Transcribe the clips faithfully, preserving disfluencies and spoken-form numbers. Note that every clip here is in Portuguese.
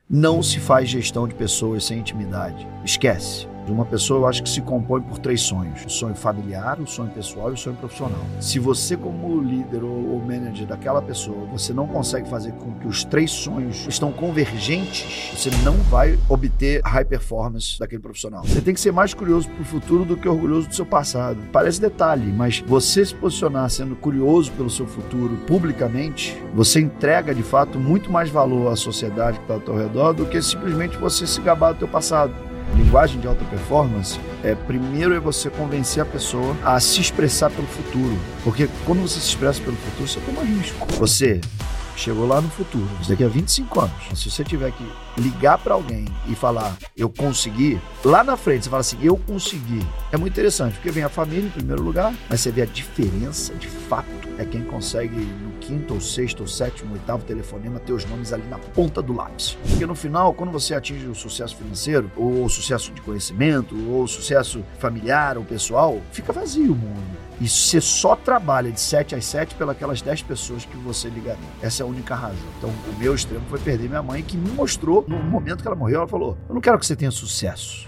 Não se faz gestão de pessoas sem intimidade. Esquece. Uma pessoa, eu acho que se compõe por três sonhos. O sonho familiar, o sonho pessoal e o sonho profissional. Se você, como líder ou, ou manager daquela pessoa, você não consegue fazer com que os três sonhos estão convergentes, você não vai obter a high performance daquele profissional. Você tem que ser mais curioso pro futuro do que orgulhoso do seu passado. Parece detalhe, mas você se posicionar sendo curioso pelo seu futuro publicamente, você entrega, de fato, muito mais valor à sociedade que está ao teu redor do que simplesmente você se gabar do teu passado. Linguagem de alta performance, é, primeiro é você convencer a pessoa a se expressar pelo futuro. Porque quando você se expressa pelo futuro, você toma risco. Você chegou lá no futuro, isso daqui a vinte e cinco anos. Se você tiver que ligar para alguém e falar, eu consegui, lá na frente você fala assim, eu consegui. É muito interessante, porque vem a família em primeiro lugar, mas você vê a diferença, de fato, é quem consegue no quinto, ou sexto, ou sétimo, oitavo telefonema ter os nomes ali na ponta do lápis. Porque no final, quando você atinge o sucesso financeiro, ou o sucesso de conhecimento, ou o sucesso familiar ou pessoal, fica vazio o mundo. E você só trabalha de sete às sete pelas dez pessoas que você ligaria. Essa é a única razão. Então, o meu extremo foi perder minha mãe, que me mostrou, no momento que ela morreu, ela falou, eu não quero que você tenha sucesso,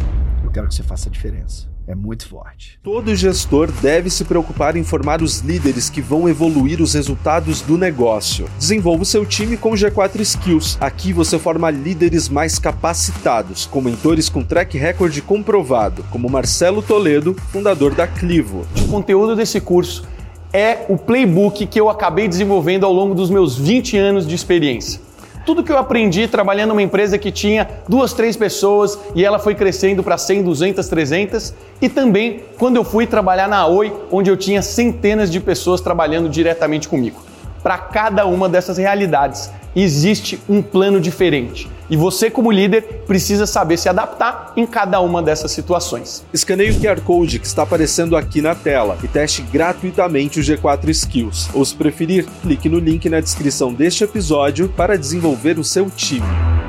eu quero que você faça a diferença. É muito forte. Todo gestor deve se preocupar em formar os líderes que vão evoluir os resultados do negócio. Desenvolva o seu time com G quatro Skills. Aqui você forma líderes mais capacitados, com mentores com track record comprovado, como Marcelo Toledo, fundador da Clivo. O conteúdo desse curso é o playbook que eu acabei desenvolvendo ao longo dos meus vinte anos de experiência. Tudo que eu aprendi trabalhando numa empresa que tinha duas, três pessoas e ela foi crescendo para cem, duzentas, trezentas. E também quando eu fui trabalhar na Oi, onde eu tinha centenas de pessoas trabalhando diretamente comigo. Para cada uma dessas realidades existe um plano diferente. E você, como líder, precisa saber se adaptar em cada uma dessas situações. Escaneie o Q R Code que está aparecendo aqui na tela e teste gratuitamente o G quatro Skills. Ou, se preferir, clique no link na descrição deste episódio para desenvolver o seu time.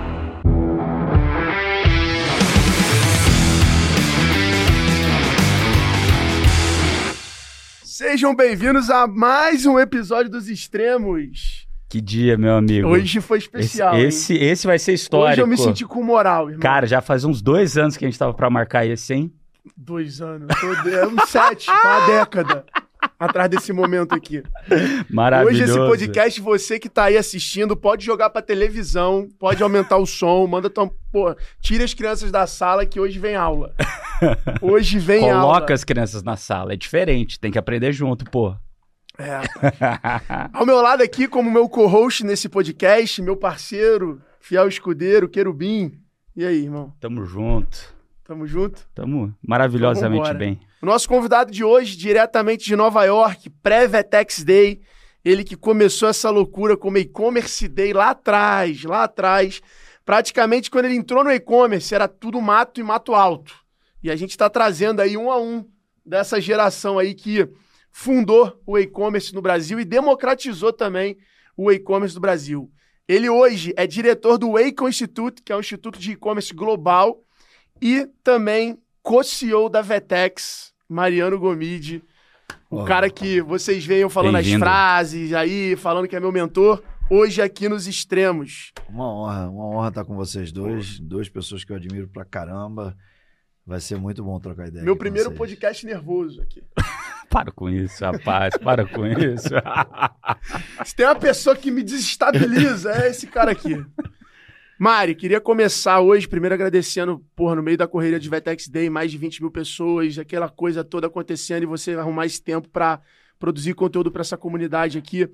Sejam bem-vindos a mais um episódio dos Extremos. Que dia, meu amigo. Hoje foi especial. Esse, esse, esse vai ser histórico. Hoje eu me senti com moral, irmão. Cara, já faz uns dois anos que a gente tava pra marcar esse, hein? Dois anos. Tô... É uns sete, tá uma década atrás desse momento aqui. Maravilhoso. Hoje esse podcast, você que tá aí assistindo, pode jogar pra televisão, pode aumentar o som, manda... Tom... Pô, tira as crianças da sala que hoje vem aula. Hoje vem Coloca aula. Coloca as crianças na sala, é diferente, tem que aprender junto, pô. É. Ao meu lado aqui, como meu co-host nesse podcast, meu parceiro, fiel escudeiro, Querubim. E aí, irmão? Tamo junto. Tamo junto? Tamo maravilhosamente então, bem. O nosso convidado de hoje, diretamente de Nova York, pré-Vetex Day, ele que começou essa loucura como e-commerce day lá atrás, lá atrás. Praticamente, quando ele entrou no e-commerce, era tudo mato e mato alto. E a gente está trazendo aí um a um dessa geração aí que fundou o e-commerce no Brasil e democratizou também o e-commerce do Brasil. Ele hoje é diretor do Wacom Institute, que é um instituto de e-commerce global, e também co-C E O da Vetex, Mariano Gomide, o oh, cara que vocês veem falando as frases aí, falando que é meu mentor, hoje aqui nos Extremos. Uma honra, uma honra estar com vocês dois, duas pessoas que eu admiro pra caramba. Vai ser muito bom trocar ideia. Meu primeiro podcast nervoso aqui. Para com isso, rapaz, para com isso. Se tem uma pessoa que me desestabiliza, é esse cara aqui. Mari, queria começar hoje, primeiro agradecendo, porra, no meio da correria de Vetex Day, mais de vinte mil pessoas, aquela coisa toda acontecendo e você arrumar esse tempo para produzir conteúdo para essa comunidade aqui.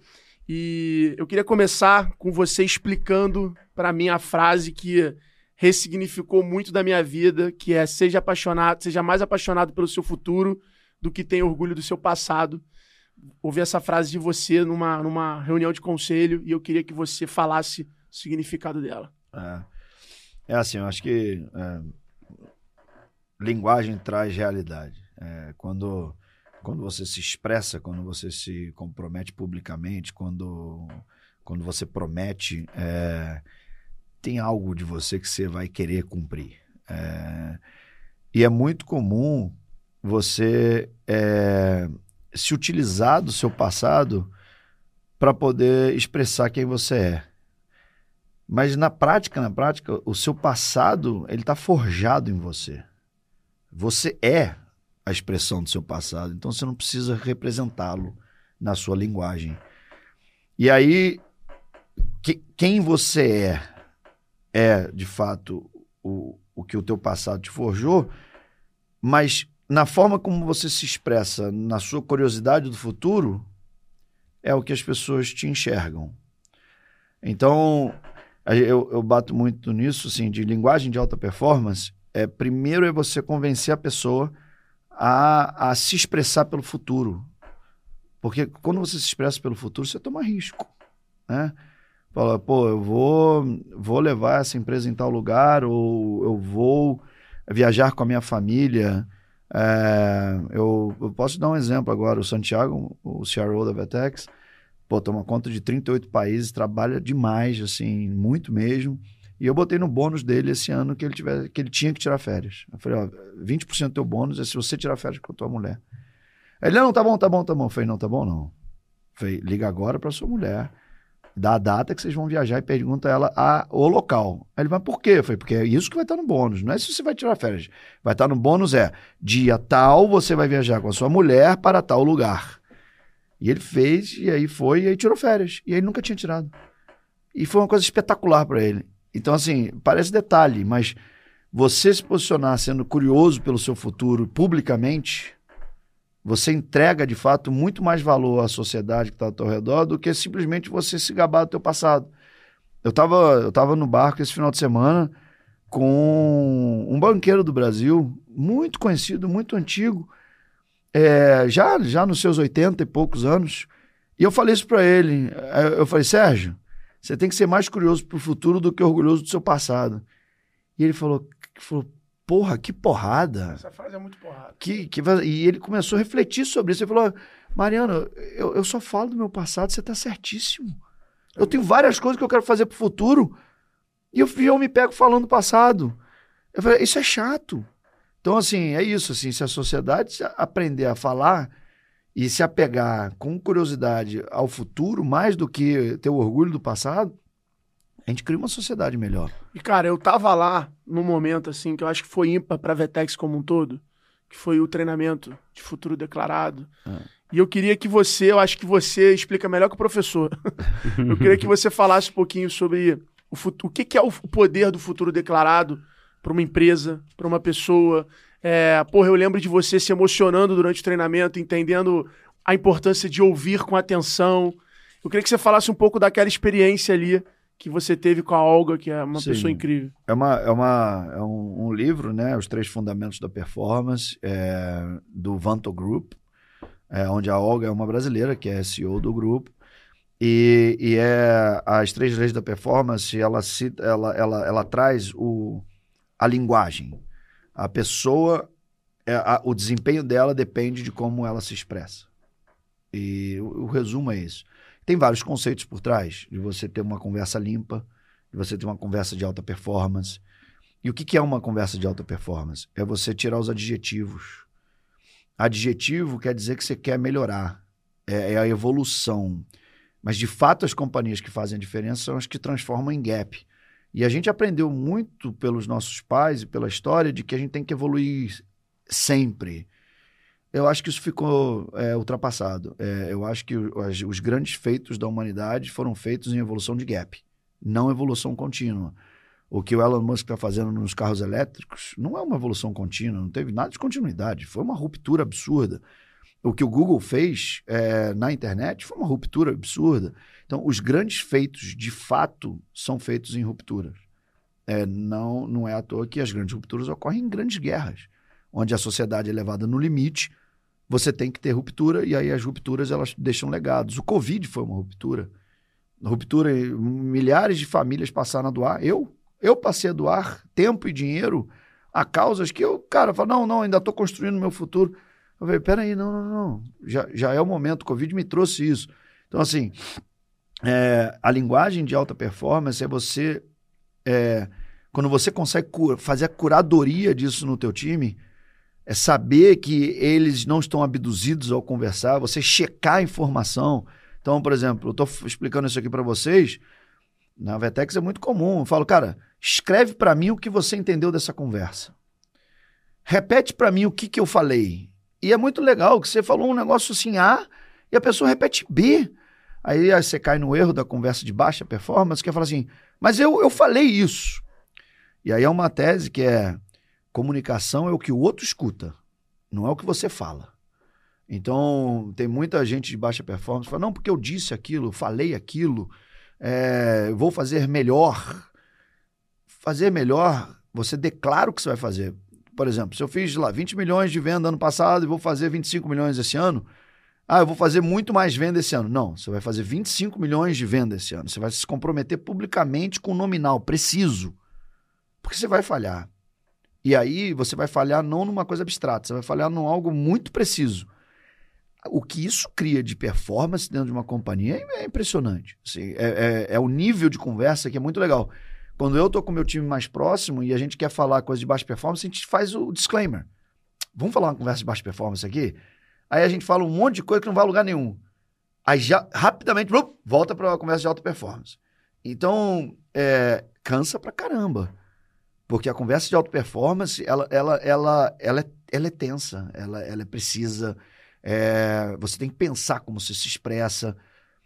E eu queria começar com você explicando para mim a frase que ressignificou muito da minha vida, que é seja apaixonado, seja mais apaixonado pelo seu futuro do que tenha orgulho do seu passado. Ouvi essa frase de você numa, numa reunião de conselho e eu queria que você falasse o significado dela. É, é assim, eu acho que é, linguagem traz realidade. É, quando, quando você se expressa, quando você se compromete publicamente, quando, quando você promete, é, tem algo de você que você vai querer cumprir. É, e é muito comum você é, se utilizar do seu passado para poder expressar quem você é. Mas na prática, na prática, o seu passado, ele está forjado em você. Você é a expressão do seu passado, então você não precisa representá-lo na sua linguagem. E aí, que, quem você é, é, de fato, o, o que o teu passado te forjou, mas na forma como você se expressa, na sua curiosidade do futuro, é o que as pessoas te enxergam. Então, eu, eu bato muito nisso, assim, de linguagem de alta performance. É, primeiro é você convencer a pessoa a, a se expressar pelo futuro. Porque quando você se expressa pelo futuro, você toma risco, né? Fala, pô, eu vou, vou levar essa empresa em tal lugar, ou eu vou viajar com a minha família. É, eu, eu posso dar um exemplo agora. O Santiago, o C R O da Vetex, pô, toma conta de trinta e oito países, trabalha demais, assim, muito mesmo. E eu botei no bônus dele esse ano que ele, tiver, que ele tinha que tirar férias. Eu falei, ó, vinte por cento do teu bônus é se você tirar férias com a tua mulher. Ele, não, tá bom, tá bom, tá bom. Eu falei, não, tá bom, não. Eu falei, liga agora pra sua mulher, dá a data que vocês vão viajar e pergunta a ela a, o local. Aí ele, mas por quê? Eu falei, porque é isso que vai estar no bônus. Não é se você vai tirar férias. Vai estar no bônus é, dia tal você vai viajar com a sua mulher para tal lugar. E ele fez, e aí foi, e aí tirou férias. E aí ele nunca tinha tirado. E foi uma coisa espetacular para ele. Então, assim, parece detalhe, mas você se posicionar sendo curioso pelo seu futuro publicamente, você entrega, de fato, muito mais valor à sociedade que está ao teu redor do que simplesmente você se gabar do teu passado. Eu estava eu tava no barco esse final de semana com um banqueiro do Brasil, muito conhecido, muito antigo, é, já, já nos seus oitenta e poucos anos, e eu falei isso para ele. Eu falei, Sérgio, você tem que ser mais curioso pro futuro do que orgulhoso do seu passado. E ele falou, falou porra, que porrada. Essa frase é muito porrada. Que, que, e ele começou a refletir sobre isso. Ele falou, Mariano, eu, eu só falo do meu passado, você tá certíssimo. Eu tenho várias coisas que eu quero fazer pro futuro e eu, eu me pego falando do passado. Eu falei, isso é chato. Então, assim, é isso. Assim, se a sociedade aprender a falar e se apegar com curiosidade ao futuro, mais do que ter o orgulho do passado, a gente cria uma sociedade melhor. E, cara, eu tava lá num momento, assim, que eu acho que foi ímpar pra Vetex como um todo, que foi o treinamento de futuro declarado. Ah. E eu queria que você, eu acho que você explica melhor que o professor. Eu queria que você falasse um pouquinho sobre o, futuro, o que, que é o poder do futuro declarado para uma empresa, para uma pessoa. É, porra, eu lembro de você se emocionando durante o treinamento, entendendo a importância de ouvir com atenção. Eu queria que você falasse um pouco daquela experiência ali que você teve com a Olga, que é uma Sim. pessoa incrível. É, uma, é, uma, é um, um livro, né? Os Três Fundamentos da Performance, é, do Vanto Group, é, onde a Olga é uma brasileira, que é C E O do grupo. E, e é as Três Leis da Performance, ela, cita, ela, ela, ela traz o, a linguagem. A pessoa, é, a, o desempenho dela depende de como ela se expressa. E o, o resumo é isso. Tem vários conceitos por trás, de você ter uma conversa limpa, de você ter uma conversa de alta performance. E o que, que é uma conversa de alta performance? É você tirar os adjetivos. Adjetivo quer dizer que você quer melhorar, é, é a evolução. Mas, de fato, as companhias que fazem a diferença são as que transformam em gap. E a gente aprendeu muito pelos nossos pais e pela história de que a gente tem que evoluir sempre. Eu acho que isso ficou é, ultrapassado. É, eu acho que os, os grandes feitos da humanidade foram feitos em evolução de gap, não evolução contínua. O que o Elon Musk está fazendo nos carros elétricos não é uma evolução contínua, não teve nada de continuidade, foi uma ruptura absurda. O que o Google fez é, na internet foi uma ruptura absurda. Então, os grandes feitos, de fato, são feitos em rupturas. É, não, não é à toa que as grandes rupturas ocorrem em grandes guerras, onde a sociedade é levada no limite. Você tem que ter ruptura, e aí as rupturas elas deixam legados. O Covid foi uma ruptura. Ruptura, milhares de famílias passaram a doar. Eu, eu passei a doar tempo e dinheiro a causas que eu, cara, falo, não, não, ainda estou construindo meu futuro. Eu falei, peraí, não, não, não. Já, já é o momento, o Covid me trouxe isso. Então, assim, é, a linguagem de alta performance é você, é, quando você consegue cura, fazer a curadoria disso no teu time, é saber que eles não estão abduzidos ao conversar, você checar a informação. Então, por exemplo, eu estou explicando isso aqui para vocês, Na Vetex é muito comum. Eu falo, cara, escreve para mim o que você entendeu dessa conversa. Repete para mim o que, que eu falei. E é muito legal que você falou um negócio assim A e a pessoa repete B. Aí, aí você cai no erro da conversa de baixa performance, que é falar assim, mas eu, eu falei isso. E aí é uma tese que é comunicação é o que o outro escuta, não é o que você fala. Então, tem muita gente de baixa performance que fala, não, porque eu disse aquilo, falei aquilo, é, eu vou fazer melhor. Fazer melhor, você declara o que você vai fazer. Por exemplo, se eu fiz lá vinte milhões de venda ano passado e vou fazer vinte e cinco milhões esse ano, ah, eu vou fazer muito mais venda esse ano. Não, você vai fazer vinte e cinco milhões de venda esse ano. Você vai se comprometer publicamente com o nominal, preciso. Porque você vai falhar. E aí você vai falhar não numa coisa abstrata, você vai falhar num algo muito preciso. O que isso cria de performance dentro de uma companhia é impressionante. Assim, é, é, é o nível de conversa que é muito legal. Quando eu estou com o meu time mais próximo e a gente quer falar coisa de baixa performance, a gente faz o disclaimer. Vamos falar uma conversa de baixa performance aqui? Aí a gente fala um monte de coisa que não vai a lugar nenhum. Aí já, rapidamente, volta para a conversa de alta performance. Então, é, cansa pra caramba. Porque a conversa de alta performance, ela, ela, ela, ela, é, ela é tensa, ela, ela é precisa. É, você tem que pensar como você se expressa.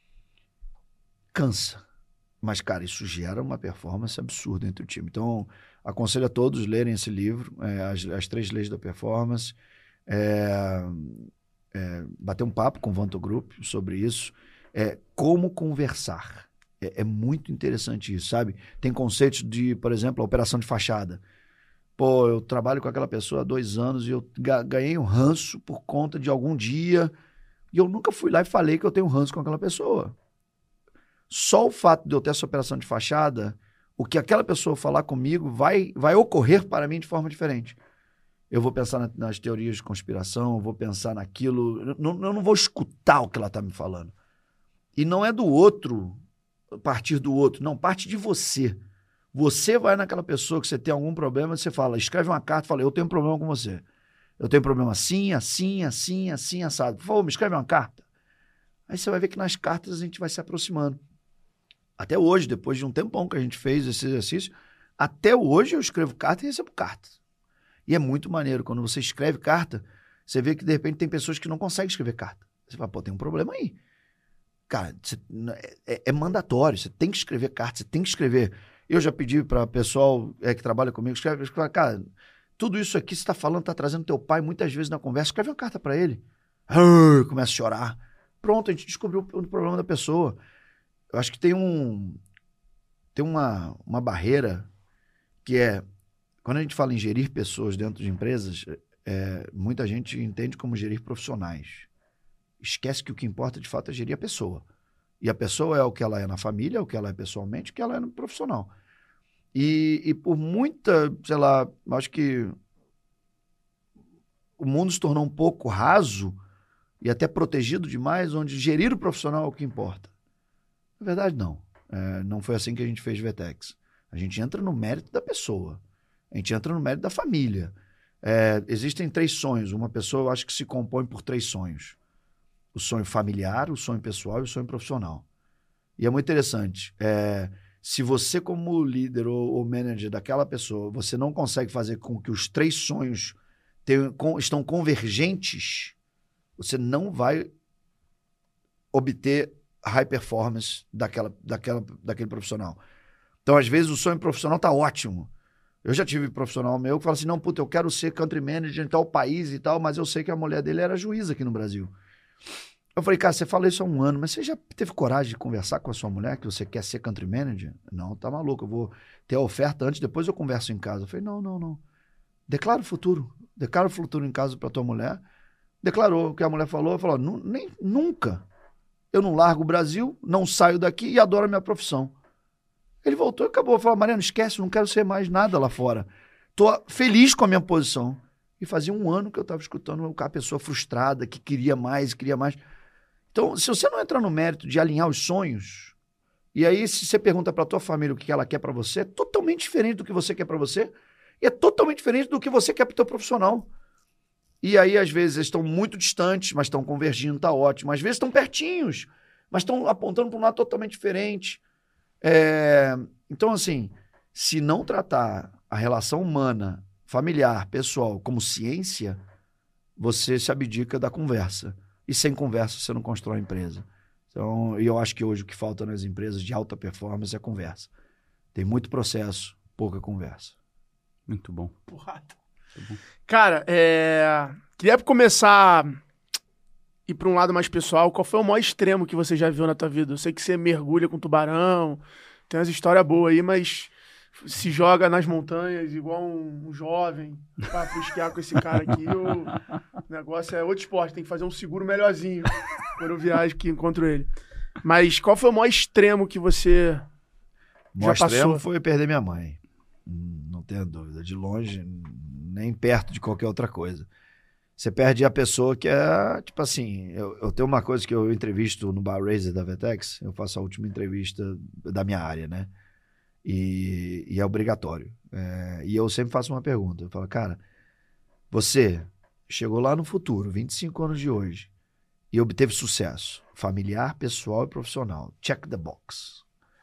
Cansa. Mas, cara, isso gera uma performance absurda entre o time. Então, aconselho a todos lerem esse livro, é, as, as Três Leis da Performance, é, é, bater um papo com o Vanto Group sobre isso, é, como conversar. É, é muito interessante isso, sabe? Tem conceitos de, por exemplo, a operação de fachada. Pô, eu trabalho com aquela pessoa há dois anos e eu ga- ganhei um ranço por conta de algum dia e eu nunca fui lá e falei que eu tenho um ranço com aquela pessoa. Só o fato de eu ter essa operação de fachada, o que aquela pessoa falar comigo vai, vai ocorrer para mim de forma diferente. Eu vou pensar na, nas teorias de conspiração, eu vou pensar naquilo, eu não, eu não vou escutar o que ela está me falando. E não é do outro partir do outro, não, parte de você. Você vai naquela pessoa que você tem algum problema, você fala, escreve uma carta e fala, eu tenho um problema com você. Eu tenho um problema assim, assim, assim, assim, assado. Por favor, me escreve uma carta. Aí você vai ver que nas cartas a gente vai se aproximando. Até hoje, depois de um tempão que a gente fez esse exercício, até hoje eu escrevo carta e recebo carta. E é muito maneiro. Quando você escreve carta, você vê que de repente tem pessoas que não conseguem escrever carta. Você fala, pô, tem um problema aí. Cara, você, é, é mandatório, você tem que escrever carta, você tem que escrever. Eu já pedi para o pessoal é, que trabalha comigo, escreve, escreve, cara, tudo isso aqui você está falando, está trazendo teu pai muitas vezes na conversa, escreve uma carta para ele. Arr, começa a chorar. Pronto, a gente descobriu o problema da pessoa. Eu acho que tem um tem uma, uma barreira que é, quando a gente fala em gerir pessoas dentro de empresas, é, muita gente entende como gerir profissionais. Esquece que o que importa de fato é gerir a pessoa. E a pessoa é o que ela é na família, é o que ela é pessoalmente, o que ela é no profissional. E, e por muita, sei lá, acho que o mundo se tornou um pouco raso e até protegido demais, onde gerir o profissional é o que importa. Na verdade, não. É, não foi assim que a gente fez Vetex. A gente entra no mérito da pessoa. A gente entra no mérito da família. É, existem três sonhos. Uma pessoa, eu acho que se compõe por três sonhos. O sonho familiar, o sonho pessoal e o sonho profissional. E é muito interessante. É, se você, como líder ou, ou manager daquela pessoa, você não consegue fazer com que os três sonhos tenham, com, estão convergentes, você não vai obter high performance daquela, daquela, daquele profissional. Então, às vezes, o sonho profissional está ótimo. Eu já tive profissional meu que fala assim, não, puta, eu quero ser country manager em tal país e tal, mas eu sei que a mulher dele era juíza aqui no Brasil. Eu falei, cara, você fala isso há um ano, mas você já teve coragem de conversar com a sua mulher que você quer ser country manager? Não, tá maluco, eu vou ter a oferta antes, depois eu converso em casa. Eu falei, não, não, não. Declara o futuro. Declara o futuro em casa para tua mulher. Declarou o que a mulher falou, falou, nem, nunca. Eu não largo o Brasil, não saio daqui e adoro a minha profissão. Ele voltou e acabou. Falou, Mariano, esquece, não quero ser mais nada lá fora. Tô feliz com a minha posição. E fazia um ano que eu estava escutando a pessoa frustrada, que queria mais, queria mais. Então, se você não entrar no mérito de alinhar os sonhos, e aí se você pergunta para a tua família o que ela quer para você, é totalmente diferente do que você quer para você, e é totalmente diferente do que você quer para o teu profissional. E aí, às vezes, eles estão muito distantes, mas estão convergindo, tá ótimo. Às vezes estão pertinhos, mas estão apontando para um lado totalmente diferente. É, então, assim, se não tratar a relação humana, familiar, pessoal, como ciência, você se abdica da conversa. E sem conversa você não constrói a empresa. Então, e eu acho que hoje o que falta nas empresas de alta performance é conversa. Tem muito processo, pouca conversa. Muito bom. Porrada. Muito bom. Cara, é... queria começar a ir para um lado mais pessoal. Qual foi o maior extremo que você já viu na tua vida? Eu sei que você mergulha com tubarão, tem umas histórias boas aí, mas se joga nas montanhas igual um, um jovem pra esquiar com esse cara aqui. O negócio é outro esporte, tem que fazer um seguro melhorzinho quando eu viajo que encontro ele. Mas qual foi o maior extremo que você O maior já passou? extremo foi perder minha mãe. Não tenho dúvida. De longe, nem perto de qualquer outra coisa. Você perde a pessoa que é, tipo assim, eu, eu tenho uma coisa que eu entrevisto no Bar Raiser da Vetex, eu faço a última entrevista da minha área, né? E, e é obrigatório. É, e eu sempre faço uma pergunta, eu falo, cara, você chegou lá no futuro, vinte e cinco anos de hoje, e obteve sucesso familiar, pessoal e profissional. Check the box.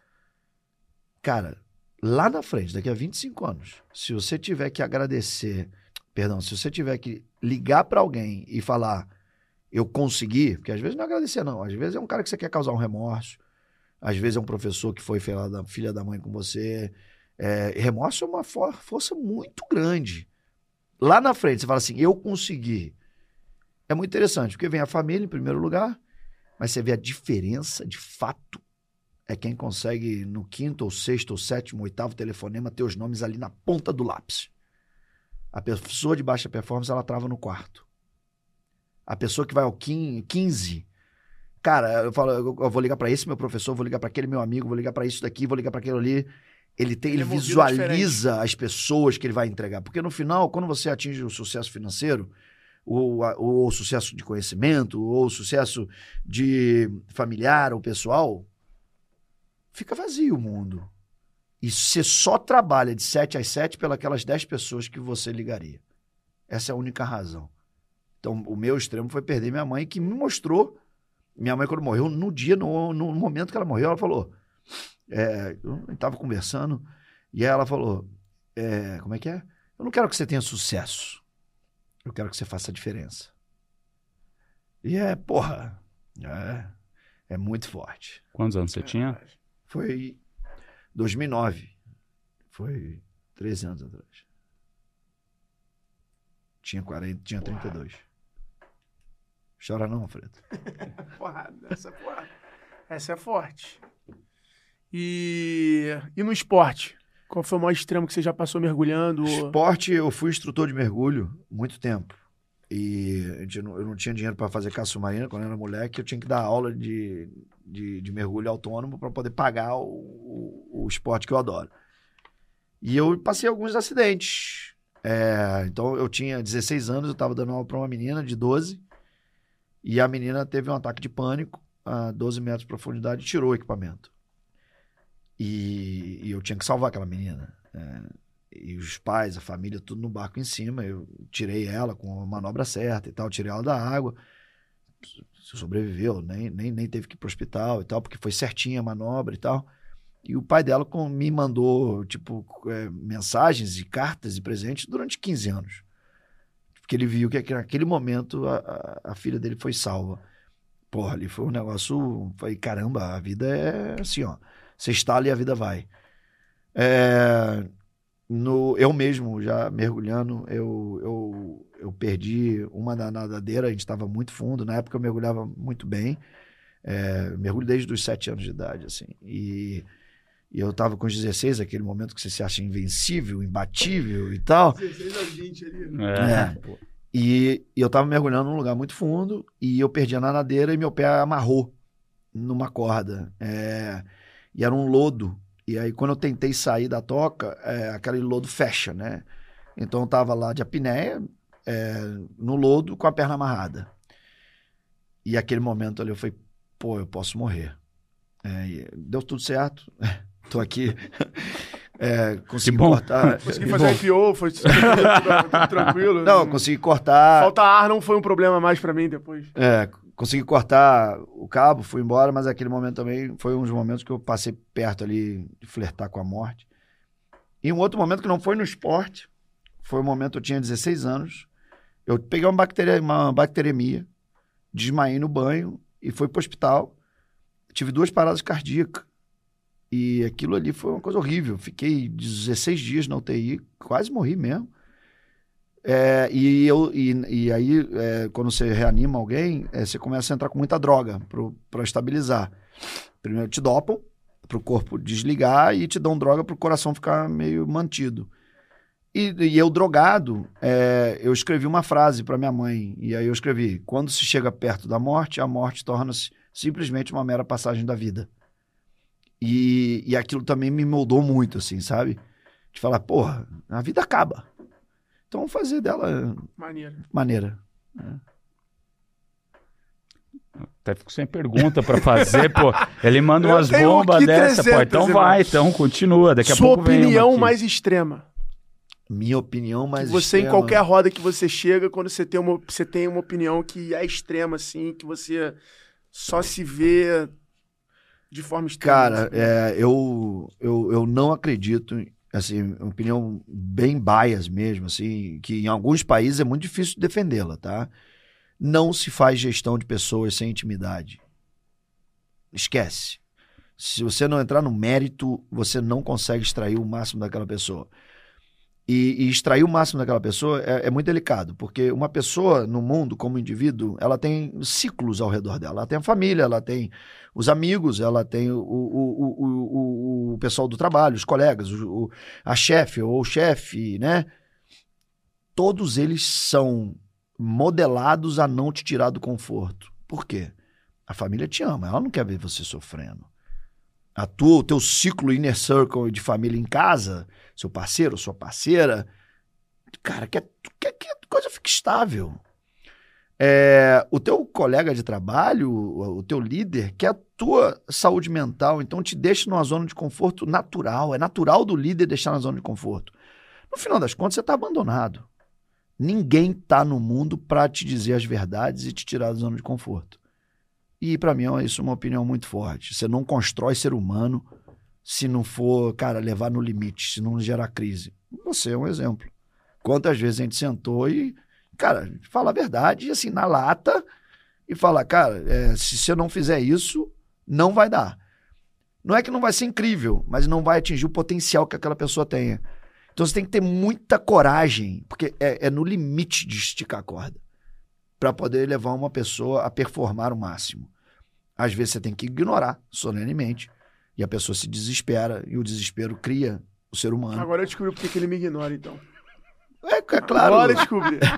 Cara, lá na frente, daqui a vinte e cinco anos, se você tiver que agradecer, perdão, se você tiver que ligar para alguém e falar, eu consegui, porque às vezes não é agradecer não, às vezes é um cara que você quer causar um remorso, às vezes é um professor que foi filha da, filha da mãe com você, é, remorso é uma for, força muito grande. Lá na frente você fala assim, eu consegui. É muito interessante, porque vem a família em primeiro lugar, mas você vê a diferença de fato é quem consegue no quinto, ou sexto, ou sétimo, oitavo telefonema ter os nomes ali na ponta do lápis. A pessoa de baixa performance, ela trava no quarto. A pessoa que vai ao quinze, cara, eu falo, eu vou ligar para esse meu professor, vou ligar para aquele meu amigo, vou ligar para isso daqui, vou ligar para aquele ali. Ele, tem, ele, ele visualiza as pessoas que ele vai entregar. Porque no final, quando você atinge o sucesso financeiro, ou, ou o sucesso de conhecimento, ou o sucesso de familiar ou pessoal, fica vazio o mundo. E você só trabalha de sete às sete pelas dez pessoas que você ligaria. Essa é a única razão. Então, o meu extremo foi perder minha mãe, que me mostrou. Minha mãe, quando morreu, no dia, no, no momento que ela morreu, ela falou... É, eu estava conversando, e aí ela falou... É, como é que é? Eu não quero que você tenha sucesso. Eu quero que você faça a diferença. E é, porra... É, é muito forte. Quantos anos você tinha? Foi... dois mil e nove. Foi treze anos atrás. Tinha quarenta, tinha trinta e dois. Chora não, Alfredo. Porrada, essa é porrada. Essa é forte. E, e no esporte? Qual foi o maior extremo que você já passou mergulhando? Esporte, eu fui instrutor de mergulho muito tempo. E eu não tinha dinheiro para fazer caça submarina quando eu era moleque, eu tinha que dar aula de, de, de mergulho autônomo para poder pagar o, o, o esporte que eu adoro. E eu passei alguns acidentes. É, então eu tinha dezesseis anos, eu estava dando aula para uma menina de doze, e a menina teve um ataque de pânico a doze metros de profundidade e tirou o equipamento. E, e eu tinha que salvar aquela menina. É, e os pais, a família, tudo no barco em cima. Eu tirei ela com a manobra certa e tal, tirei ela da água. Sobreviveu, nem, nem, nem teve que ir pro hospital e tal, porque foi certinha a manobra e tal. E o pai dela com, me mandou, tipo, é, mensagens e cartas e presentes durante quinze anos. Porque ele viu que naquele momento a, a, a filha dele foi salva. Porra, ali foi um negócio... Falei, caramba, a vida é assim, ó. Você instala e a vida vai. É... No, eu mesmo, já mergulhando, eu, eu, eu perdi uma da nadadeira, a gente estava muito fundo, na época eu mergulhava muito bem, é, mergulho desde os sete anos de idade, assim, e, e eu estava com os dezesseis, aquele momento que você se acha invencível, imbatível e tal. dezesseis a vinte ali. É. É, e, e eu estava mergulhando num lugar muito fundo, e eu perdi a nadadeira e meu pé amarrou numa corda, é, e era um lodo. E aí, quando eu tentei sair da toca, é, aquele lodo fecha, né? Então, eu tava lá de apneia, é, no lodo, com a perna amarrada. E aquele momento ali, eu falei, pô, eu posso morrer. É, deu tudo certo. Tô aqui. É, consegui cortar. Consegui fazer I P O, foi tudo, tudo, tudo tranquilo. Não, consegui cortar. Falta ar não foi um problema mais pra mim depois. É, consegui cortar o cabo, fui embora, mas aquele momento também foi um dos momentos que eu passei perto ali de flertar com a morte. E um outro momento que não foi no esporte, foi o momento, eu tinha dezesseis anos, eu peguei uma, bactéria, uma bacteremia, desmaiei no banho e fui pro hospital, tive duas paradas cardíacas. E aquilo ali foi uma coisa horrível. Fiquei dezesseis dias na U T I, quase morri mesmo. É, e, eu, e, e aí, é, quando você reanima alguém, é, você começa a entrar com muita droga para estabilizar. Primeiro te dopam para o corpo desligar e te dão droga para o coração ficar meio mantido. E, e eu, drogado, é, eu escrevi uma frase para minha mãe. E aí eu escrevi: quando se chega perto da morte, a morte torna-se simplesmente uma mera passagem da vida. E, e aquilo também me moldou muito, assim, sabe? De falar, porra, a vida acaba. Então vamos fazer dela Maneira. maneira. É. Até fico sem pergunta pra fazer, pô. Ele manda Eu umas tenho bombas aqui dessa, pô. trezentos, Então irmão. vai, então continua. Daqui a Sua pouco vem uma opinião aqui. mais extrema. Minha opinião mais Que você, em extrema- qualquer roda que você chega, quando você tem, uma, você tem uma opinião que é extrema, assim, que você só se vê de forma extrema. Cara, assim. é, eu, eu, eu não acredito, assim, uma opinião bem bias mesmo, assim, que em alguns países é muito difícil defendê-la, tá? Não se faz gestão de pessoas sem intimidade. Esquece. Se você não entrar no mérito, você não consegue extrair o máximo daquela pessoa. E, e extrair o máximo daquela pessoa é, é muito delicado, porque uma pessoa no mundo, como indivíduo, ela tem ciclos ao redor dela. Ela tem a família, ela tem os amigos, ela tem o, o, o, o, o pessoal do trabalho, os colegas, o, o, a chefe ou o chefe, né? Todos eles são modelados a não te tirar do conforto. Por quê? A família te ama, ela não quer ver você sofrendo. A tua, o teu ciclo inner circle de família em casa, seu parceiro, sua parceira, cara, quer, quer que a coisa fique estável. É, o teu colega de trabalho, o, o teu líder, quer a tua saúde mental, então te deixa numa zona de conforto natural. É natural do líder deixar na zona de conforto. No final das contas, você está abandonado. Ninguém está no mundo para te dizer as verdades e te tirar da zona de conforto. E para mim isso é uma opinião muito forte. Você não constrói ser humano se não for, cara, levar no limite, se não gerar crise. Você é um exemplo. Quantas vezes a gente sentou e, cara, fala a verdade, assim, na lata, e fala, cara, é, se você não fizer isso, não vai dar. Não é que não vai ser incrível, mas não vai atingir o potencial que aquela pessoa tenha. Então você tem que ter muita coragem, porque é, é no limite de esticar a corda, para poder levar uma pessoa a performar o máximo. Às vezes você tem que ignorar solenemente, e a pessoa se desespera, e o desespero cria o ser humano. Agora eu descobri porque que ele me ignora, então. É, é claro. Agora eu descobri. Tá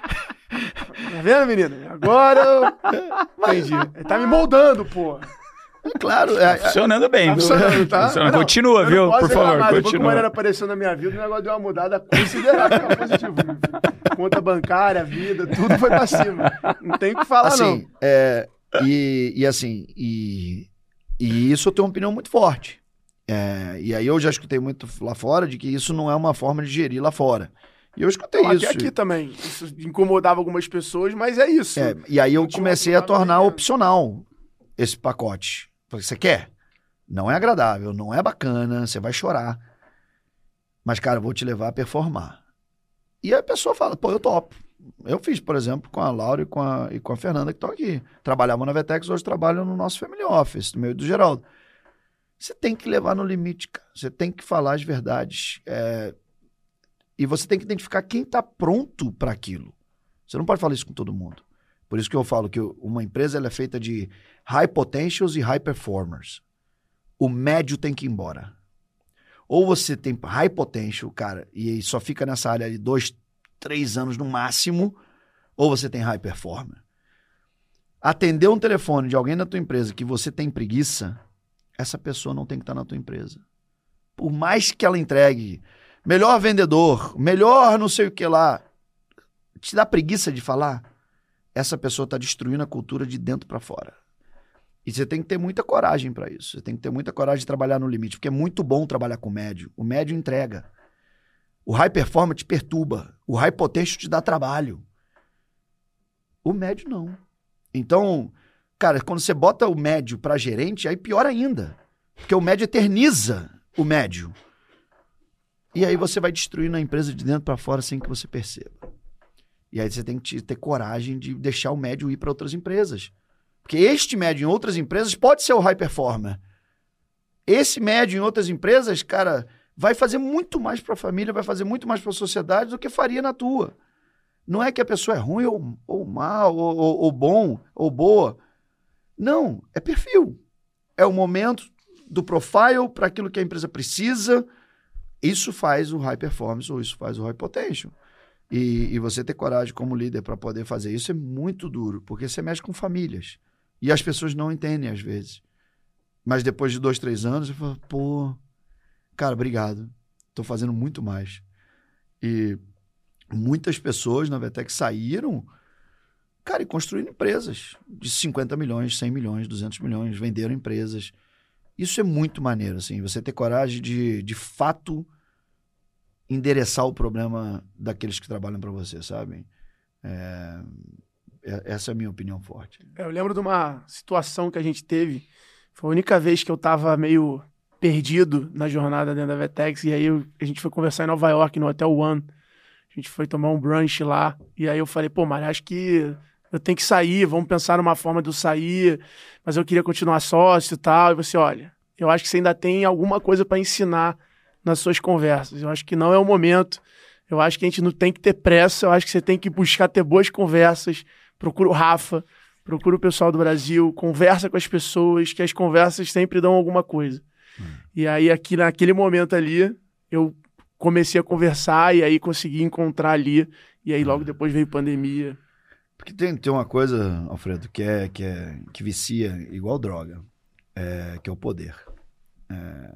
vendo, menina? Agora eu... Entendi. Ele tá me moldando, pô. É claro. É, é, Funcionando bem, Tá viu? funcionando, tá? Funcionando. Não, Continua, eu não viu? posso Por favor, reclamar. Depois que o continua. Mariano apareceu na minha vida, o negócio deu uma mudada considerável para positivo. Conta bancária, vida, tudo foi pra cima. Não tem o que falar, assim, não. é, e, e assim, e, e isso eu tenho uma opinião muito forte. É, e aí eu já escutei muito lá fora de que isso não é uma forma de gerir lá fora. E eu escutei Não, isso. aqui, aqui também. Isso incomodava algumas pessoas, mas é isso. É, e aí eu Não tinha comecei a outro lado tornar aí, né? opcional esse pacote. Falei, você quer? Não é agradável, não é bacana, você vai chorar. Mas, cara, eu vou te levar a performar. E a pessoa fala, pô, eu topo. Eu fiz, por exemplo, com a Laura e com a, e com a Fernanda, que estão aqui. Trabalhavam na Vetex, hoje trabalham no nosso Family Office, no meio do Geraldo. Você tem que levar no limite, cara. Você tem que falar as verdades. É... E você tem que identificar quem está pronto para aquilo. Você não pode falar isso com todo mundo. Por isso que eu falo que uma empresa ela é feita de high potentials e high performers. O médio tem que ir embora. Ou você tem high potential, cara, e só fica nessa área de dois, três anos no máximo, ou você tem high performer. Atender um telefone de alguém na tua empresa que você tem preguiça, essa pessoa não tem que estar na tua empresa. Por mais que ela entregue melhor vendedor, melhor não sei o que lá, te dá preguiça de falar, essa pessoa está destruindo a cultura de dentro para fora. E você tem que ter muita coragem para isso. Você tem que ter muita coragem de trabalhar no limite, porque é muito bom trabalhar com o médio. O médio entrega. O high performance te perturba. O high potential te dá trabalho. O médio não. Então, cara, quando você bota o médio para gerente, aí pior ainda. Porque o médio eterniza o médio. E aí você vai destruindo a empresa de dentro para fora sem que você perceba. E aí você tem que ter coragem de deixar o médio ir para outras empresas. Porque este médio em outras empresas pode ser o high performer. Esse médio em outras empresas, cara, vai fazer muito mais para a família, vai fazer muito mais para a sociedade do que faria na tua. Não é que a pessoa é ruim ou, ou mal, ou, ou, ou bom, ou boa. Não, é perfil. É o momento do profile para aquilo que a empresa precisa. Isso faz o high performance ou isso faz o high potential. E, e você ter coragem como líder para poder fazer isso é muito duro, porque você mexe com famílias. E as pessoas não entendem às vezes. Mas depois de dois, três anos, você fala, pô, cara, obrigado. Estou fazendo muito mais. E muitas pessoas na Vetex saíram, cara, e construíram empresas de cinquenta milhões, cem milhões, duzentos milhões, venderam empresas. Isso é muito maneiro, assim, você ter coragem de, de fato, endereçar o problema daqueles que trabalham para você, sabe? É, essa é a minha opinião forte. É, eu lembro de uma situação que a gente teve, foi a única vez que eu tava meio perdido na jornada dentro da Vetex, e aí eu, a gente foi conversar em Nova York, no Hotel One, a gente foi tomar um brunch lá, e aí eu falei, pô, mas acho que eu tenho que sair, vamos pensar numa forma de eu sair, mas eu queria continuar sócio e tal. E você, olha, eu acho que você ainda tem alguma coisa para ensinar nas suas conversas. Eu acho que não é o momento. Eu acho que a gente não tem que ter pressa. Eu acho que você tem que buscar ter boas conversas. Procura o Rafa, procura o pessoal do Brasil, conversa com as pessoas, que as conversas sempre dão alguma coisa. Hum. E aí, aqui, naquele momento ali, eu comecei a conversar e aí consegui encontrar ali. E aí, logo depois veio pandemia. Porque tem, tem uma coisa, Alfredo, que, é, que, é, que vicia igual droga, é, que é o poder. É,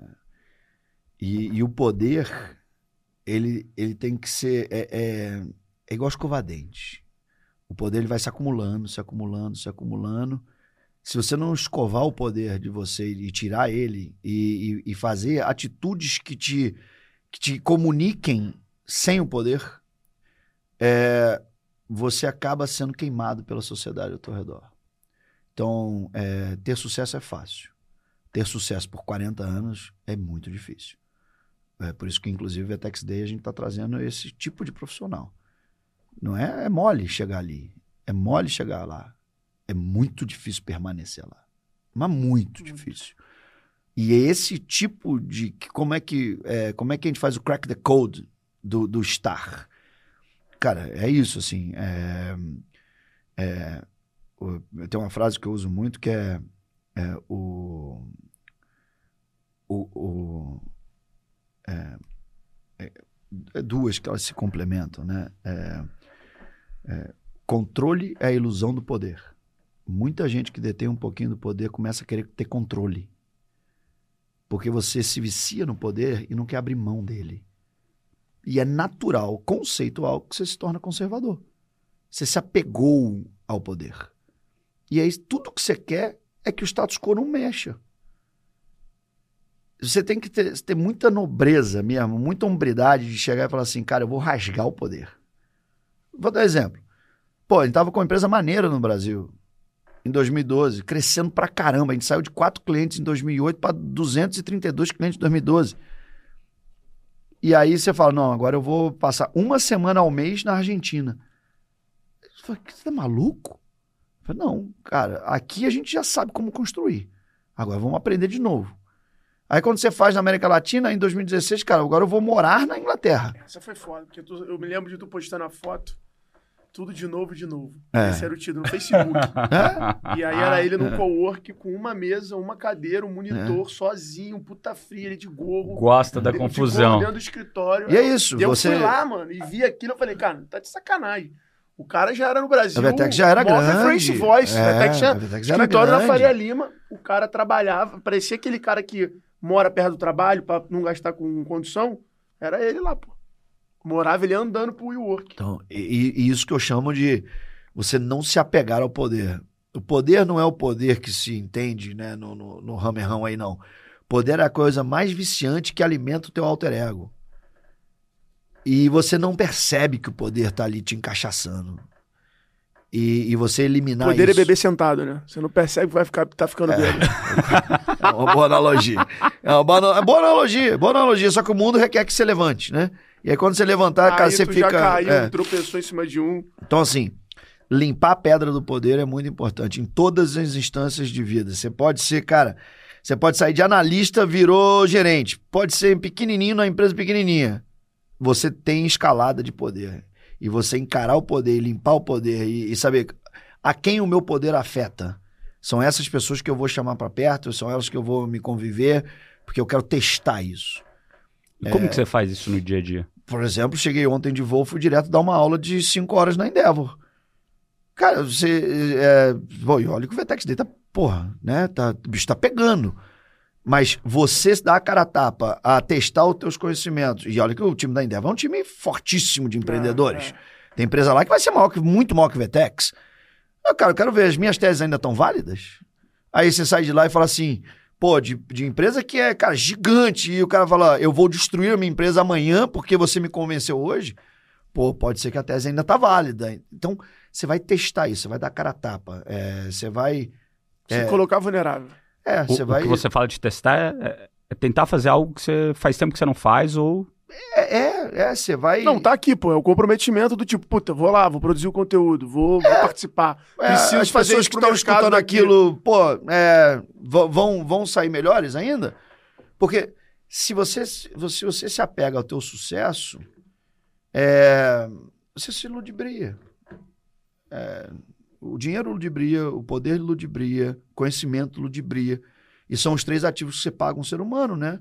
e, e o poder, ele, ele tem que ser... É, é, é igual escova-dente. O poder ele vai se acumulando, se acumulando, se acumulando. Se você não escovar o poder de você e tirar ele e, e, e fazer atitudes que te, que te comuniquem sem o poder... É, você acaba sendo queimado pela sociedade ao teu redor. Então, é, ter sucesso é fácil. Ter sucesso por quarenta anos é muito difícil. É por isso que, inclusive, o Vetex Day a gente está trazendo esse tipo de profissional. Não é, é mole chegar ali. É mole chegar lá. É muito difícil permanecer lá. Mas muito difícil. E é esse tipo de... Como é que, é, como é que a gente faz o crack the code do, do estar? Cara, é isso, assim, é, é, o, tem uma frase que eu uso muito que é, é o, o, o é, é, é duas que elas se complementam, né? É, é, controle é a ilusão do poder. Muita gente que detém um pouquinho do poder começa a querer ter controle, porque você se vicia no poder e não quer abrir mão dele. E é natural, conceitual, que você se torna conservador. Você se apegou ao poder. E aí tudo que você quer é que o status quo não mexa. Você tem que ter, ter muita nobreza mesmo, muita hombridade de chegar e falar assim, cara, eu vou rasgar o poder. Vou dar um exemplo. Pô, a gente tava com uma empresa maneira no Brasil, em dois mil e doze, crescendo pra caramba. A gente saiu de quatro clientes em dois mil e oito para duzentos e trinta e dois clientes em dois mil e doze. E aí você fala, não, agora eu vou passar uma semana ao mês na Argentina. Você fala, você tá maluco? Eu falei, não, cara, aqui a gente já sabe como construir. Agora vamos aprender de novo. Aí quando você faz na América Latina, em dois mil e dezesseis, cara, agora eu vou morar na Inglaterra. Essa foi foda, porque tu, eu me lembro de tu postando a foto, tudo de novo, de novo. É. Esse era o título no Facebook. É? E aí era ele num cowork com uma mesa, uma cadeira, um monitor, é. sozinho, um puta fria, ele de gorro. Gosta da de, confusão. De dentro do escritório. E é isso. E eu você... fui lá, mano, e vi aquilo, eu falei, cara, tá de sacanagem. O cara já era no Brasil. A Vetex já era grande. Reference Voice. É, a Vetex já, a Vetex já era escritório grande. na Faria Lima, o cara trabalhava, parecia aquele cara que mora perto do trabalho pra não gastar com condução. Era ele lá, pô. Morava ele andando pro WeWork. Então, e, e isso que eu chamo de você não se apegar ao poder. O poder não é o poder que se entende, né, no, no, no ramerrão aí, não. Poder é a coisa mais viciante que alimenta o teu alter ego. E você não percebe que o poder tá ali te encaixaçando. E, e você eliminar Poder isso. é beber sentado, né? Você não percebe que vai ficar, tá ficando bêbado. É uma boa analogia. É uma boa, é boa analogia, boa analogia. Só que o mundo requer que você levante, né? E aí quando você levantar, cara, Aí você tu fica... já caiu, é. tropeçou em cima de um. Então, assim, limpar a pedra do poder é muito importante em todas as instâncias de vida. Você pode ser, cara... Você pode sair de analista, virou gerente. Pode ser pequenininho na empresa pequenininha. Você tem escalada de poder. E você encarar o poder, limpar o poder e, e saber a quem o meu poder afeta. São essas pessoas que eu vou chamar para perto, são elas que eu vou me conviver, porque eu quero testar isso. E como é... que você faz isso no dia a dia? Por exemplo, cheguei ontem de voo, fui direto dar uma aula de cinco horas na Endeavor. Cara, você... É... Bom, e olha que o Vetex Day tá, porra, né? Tá, o bicho tá pegando. Mas você dar a cara a tapa a testar os teus conhecimentos. E olha que o time da Endeavor é um time fortíssimo de empreendedores. É, é. Tem empresa lá que vai ser maior que, muito maior que o Vetex. Eu, cara, eu quero ver, as minhas teses ainda estão válidas? Aí você sai de lá e fala assim, pô, de, de empresa que é, cara, gigante. E o cara fala, eu vou destruir a minha empresa amanhã porque você me convenceu hoje. Pô, pode ser que a tese ainda tá válida. Então, você vai testar isso, você vai dar a cara a tapa. É, você vai... Se é, colocar vulnerável. É, o, você vai... o que você fala de testar é, é tentar fazer algo que você faz tempo que você não faz ou... É, é, é, você vai... Não, tá aqui, pô, é o comprometimento do tipo, puta, vou lá, vou produzir o conteúdo, vou, é, vou participar. É, Preciso as fazer pessoas que estão escutando daqui. aquilo, pô, é, vão, vão sair melhores ainda? Porque se você, se você se apega ao teu sucesso, é, você se ludibria. É, o dinheiro ludibria, o poder ludibria, conhecimento ludibria. E são os três ativos que você paga um ser humano, né?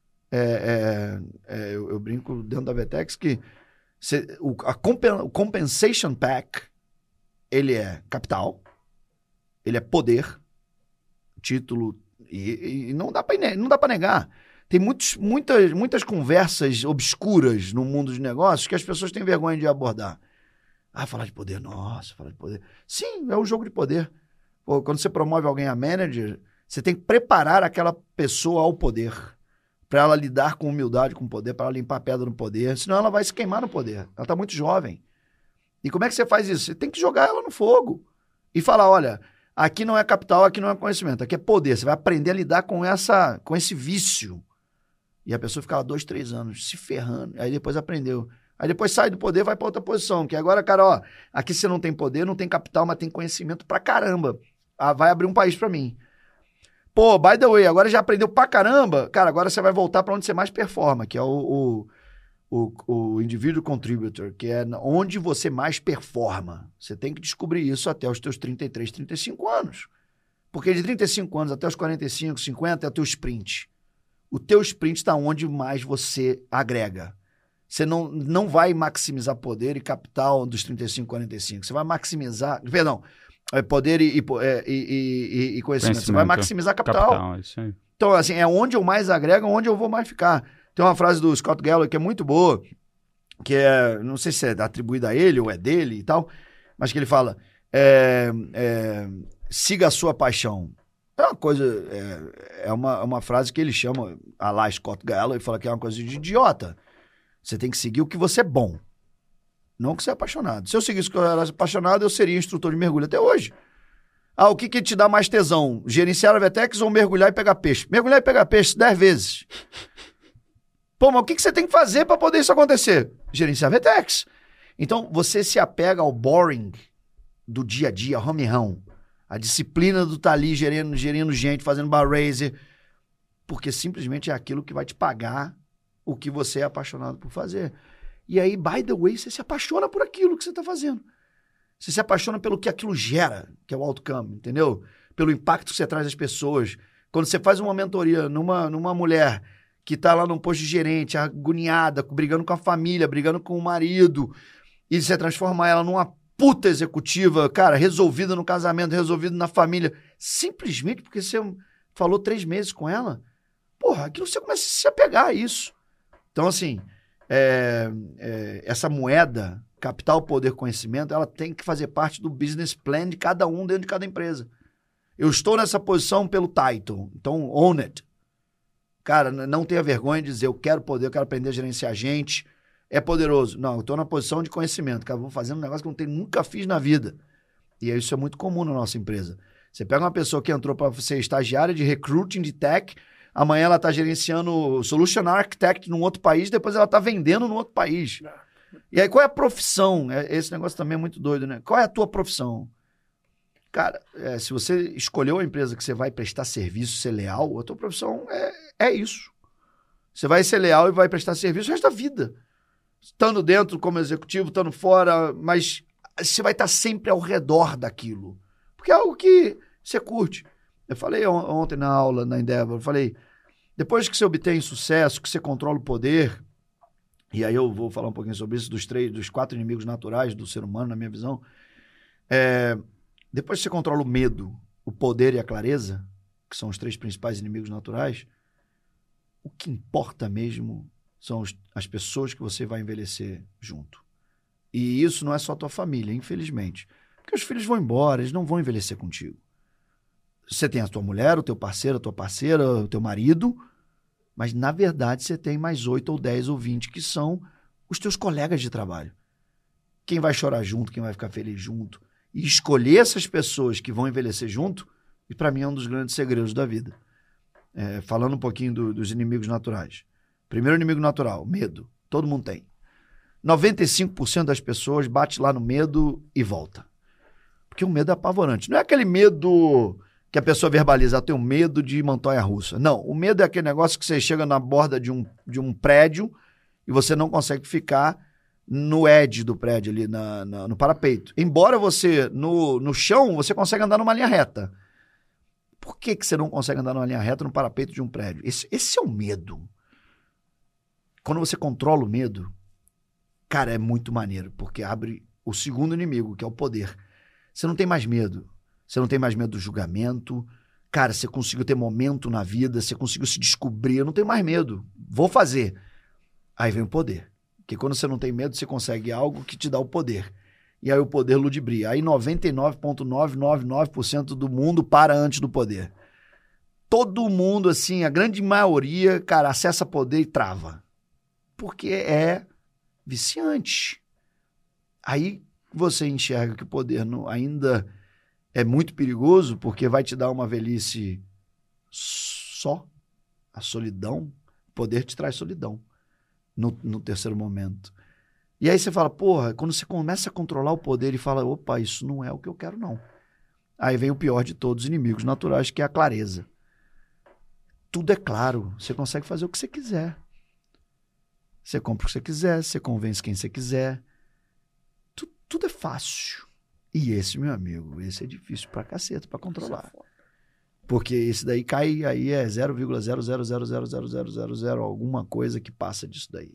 É, é, é, eu, eu brinco dentro da Vetex que cê, o, a compen, o compensation pack, ele é capital, ele é poder, título, e, e não dá para negar. Tem muitos, muitas, muitas conversas obscuras no mundo de negócios que as pessoas têm vergonha de abordar. Ah, falar de poder, nossa, falar de poder. Sim, é um jogo de poder. Pô, quando você promove alguém a manager, você tem que preparar aquela pessoa ao poder, para ela lidar com humildade, com poder, para ela limpar a pedra no poder, senão ela vai se queimar no poder. Ela está muito jovem. E como é que você faz isso? Você tem que jogar ela no fogo e falar, olha, aqui não é capital, aqui não é conhecimento, aqui é poder. Você vai aprender a lidar com, essa, com esse vício. E a pessoa ficava dois, três anos se ferrando, aí depois aprendeu. Aí depois sai do poder, vai para outra posição, que agora, cara, ó, aqui você não tem poder, não tem capital, mas tem conhecimento pra caramba. Ah, vai abrir um país para mim. Pô, by the way, agora já aprendeu pra caramba, cara, agora você vai voltar para onde você mais performa, que é o, o, o, o individual contributor, que é onde você mais performa. Você tem que descobrir isso até os teus trinta e três, trinta e cinco anos. Porque de trinta e cinco anos até os quarenta e cinco, cinquenta é o teu sprint. O teu sprint está onde mais você agrega. Você não, não vai maximizar poder e capital dos trinta e cinco, quarenta e cinco. Você vai maximizar... Perdão. Poder e, e, e, e, e conhecimento. conhecimento. Você vai maximizar capital. capital isso aí. Então, assim, é onde eu mais agrego, onde eu vou mais ficar. Tem uma frase do Scott Galloway que é muito boa, que é, não sei se é atribuída a ele ou é dele e tal, mas que ele fala, é, é, siga a sua paixão. É uma coisa, é, é uma, uma frase que ele chama, a lá Scott Galloway, fala que é uma coisa de idiota. Você tem que seguir o que você é bom. Não que você é apaixonado. Se eu seguisse o que eu era apaixonado, eu seria instrutor de mergulho até hoje. Ah, o que que te dá mais tesão? Gerenciar a Vetex ou mergulhar e pegar peixe? Mergulhar e pegar peixe dez vezes. Pô, mas o que que você tem que fazer para poder isso acontecer? Gerenciar a Vetex. Então, você se apega ao boring do dia a dia, ao ramirrão. A disciplina do tá ali gerindo, gerindo gente, fazendo bar raiser, porque simplesmente é aquilo que vai te pagar o que você é apaixonado por fazer. E aí, by the way, você se apaixona por aquilo que você está fazendo. Você se apaixona pelo que aquilo gera, que é o outcome, entendeu? Pelo impacto que você traz às pessoas. Quando você faz uma mentoria numa, numa mulher que está lá num posto de gerente, agoniada, brigando com a família, brigando com o marido, e você transforma ela numa puta executiva, cara, resolvida no casamento, resolvida na família, simplesmente porque você falou três meses com ela, porra, aquilo você começa a se apegar a isso. Então, assim... É, é, essa moeda, capital, poder, conhecimento, ela tem que fazer parte do business plan de cada um dentro de cada empresa. Eu estou nessa posição pelo title, então own it. Cara, não tenha vergonha de dizer eu quero poder, eu quero aprender a gerenciar gente, é poderoso. Não, eu estou na posição de conhecimento, cara, vou fazendo um negócio que eu não tenho, nunca fiz na vida. E isso é muito comum na nossa empresa. Você pega uma pessoa que entrou para ser estagiária de recruiting de tech, amanhã ela está gerenciando Solution Architect num outro país, depois ela está vendendo num outro país. E aí, qual é a profissão? Esse negócio também é muito doido, né? Qual é a tua profissão? Cara, é, se você escolheu a empresa que você vai prestar serviço, ser leal, a tua profissão é, é isso. Você vai ser leal e vai prestar serviço o resto da vida. Estando dentro como executivo, estando fora, mas você vai estar sempre ao redor daquilo. Porque é algo que você curte. Eu falei on- ontem na aula, na Endeavor, eu falei, depois que você obtém sucesso, que você controla o poder, e aí eu vou falar um pouquinho sobre isso, dos três, dos quatro inimigos naturais do ser humano, na minha visão, é, depois que você controla o medo, o poder e a clareza, que são os três principais inimigos naturais, o que importa mesmo são os, as pessoas que você vai envelhecer junto. E isso não é só a tua família, infelizmente. Porque os filhos vão embora, eles não vão envelhecer contigo. Você tem a tua mulher, o teu parceiro, a tua parceira, o teu marido, mas na verdade você tem mais oito ou dez ou vinte que são os teus colegas de trabalho. Quem vai chorar junto, quem vai ficar feliz junto. E escolher essas pessoas que vão envelhecer junto, e para mim é um dos grandes segredos da vida. É, falando um pouquinho do, dos inimigos naturais. Primeiro inimigo natural, medo. Todo mundo tem. noventa e cinco por cento das pessoas bate lá no medo e volta. Porque o medo é apavorante. Não é aquele medo que a pessoa verbaliza, eu tenho medo de montanha-russa. Não, o medo é aquele negócio que você chega na borda de um, de um prédio e você não consegue ficar no edge do prédio ali, na, na, no parapeito. Embora você, no, no chão, você consegue andar numa linha reta. Por que, que você não consegue andar numa linha reta no parapeito de um prédio? Esse, esse é o medo. Quando você controla o medo, cara, é muito maneiro, porque abre o segundo inimigo, que é o poder. Você não tem mais medo. Você não tem mais medo do julgamento. Cara, você conseguiu ter momento na vida, você conseguiu se descobrir. Eu não tenho mais medo. Vou fazer. Aí vem o poder. Porque quando você não tem medo, você consegue algo que te dá o poder. E aí o poder ludibria. Aí noventa e nove vírgula novecentos e noventa e nove por cento do mundo para antes do poder. Todo mundo, assim, a grande maioria, cara, acessa poder e trava. Porque é viciante. Aí você enxerga que o poder não, ainda é muito perigoso, porque vai te dar uma velhice só. A solidão. O poder te traz solidão no, no terceiro momento. E aí você fala, porra, quando você começa a controlar o poder e fala, opa, isso não é o que eu quero, não. Aí vem o pior de todos os inimigos naturais, que é a clareza. Tudo é claro. Você consegue fazer o que você quiser. Você compra o que você quiser, você convence quem você quiser. Tu, tudo é fácil. E esse, meu amigo, esse é difícil pra caceta pra controlar. Porque esse daí cai, aí é zero vírgula zero zero zero zero zero zero zero zero alguma coisa que passa disso daí.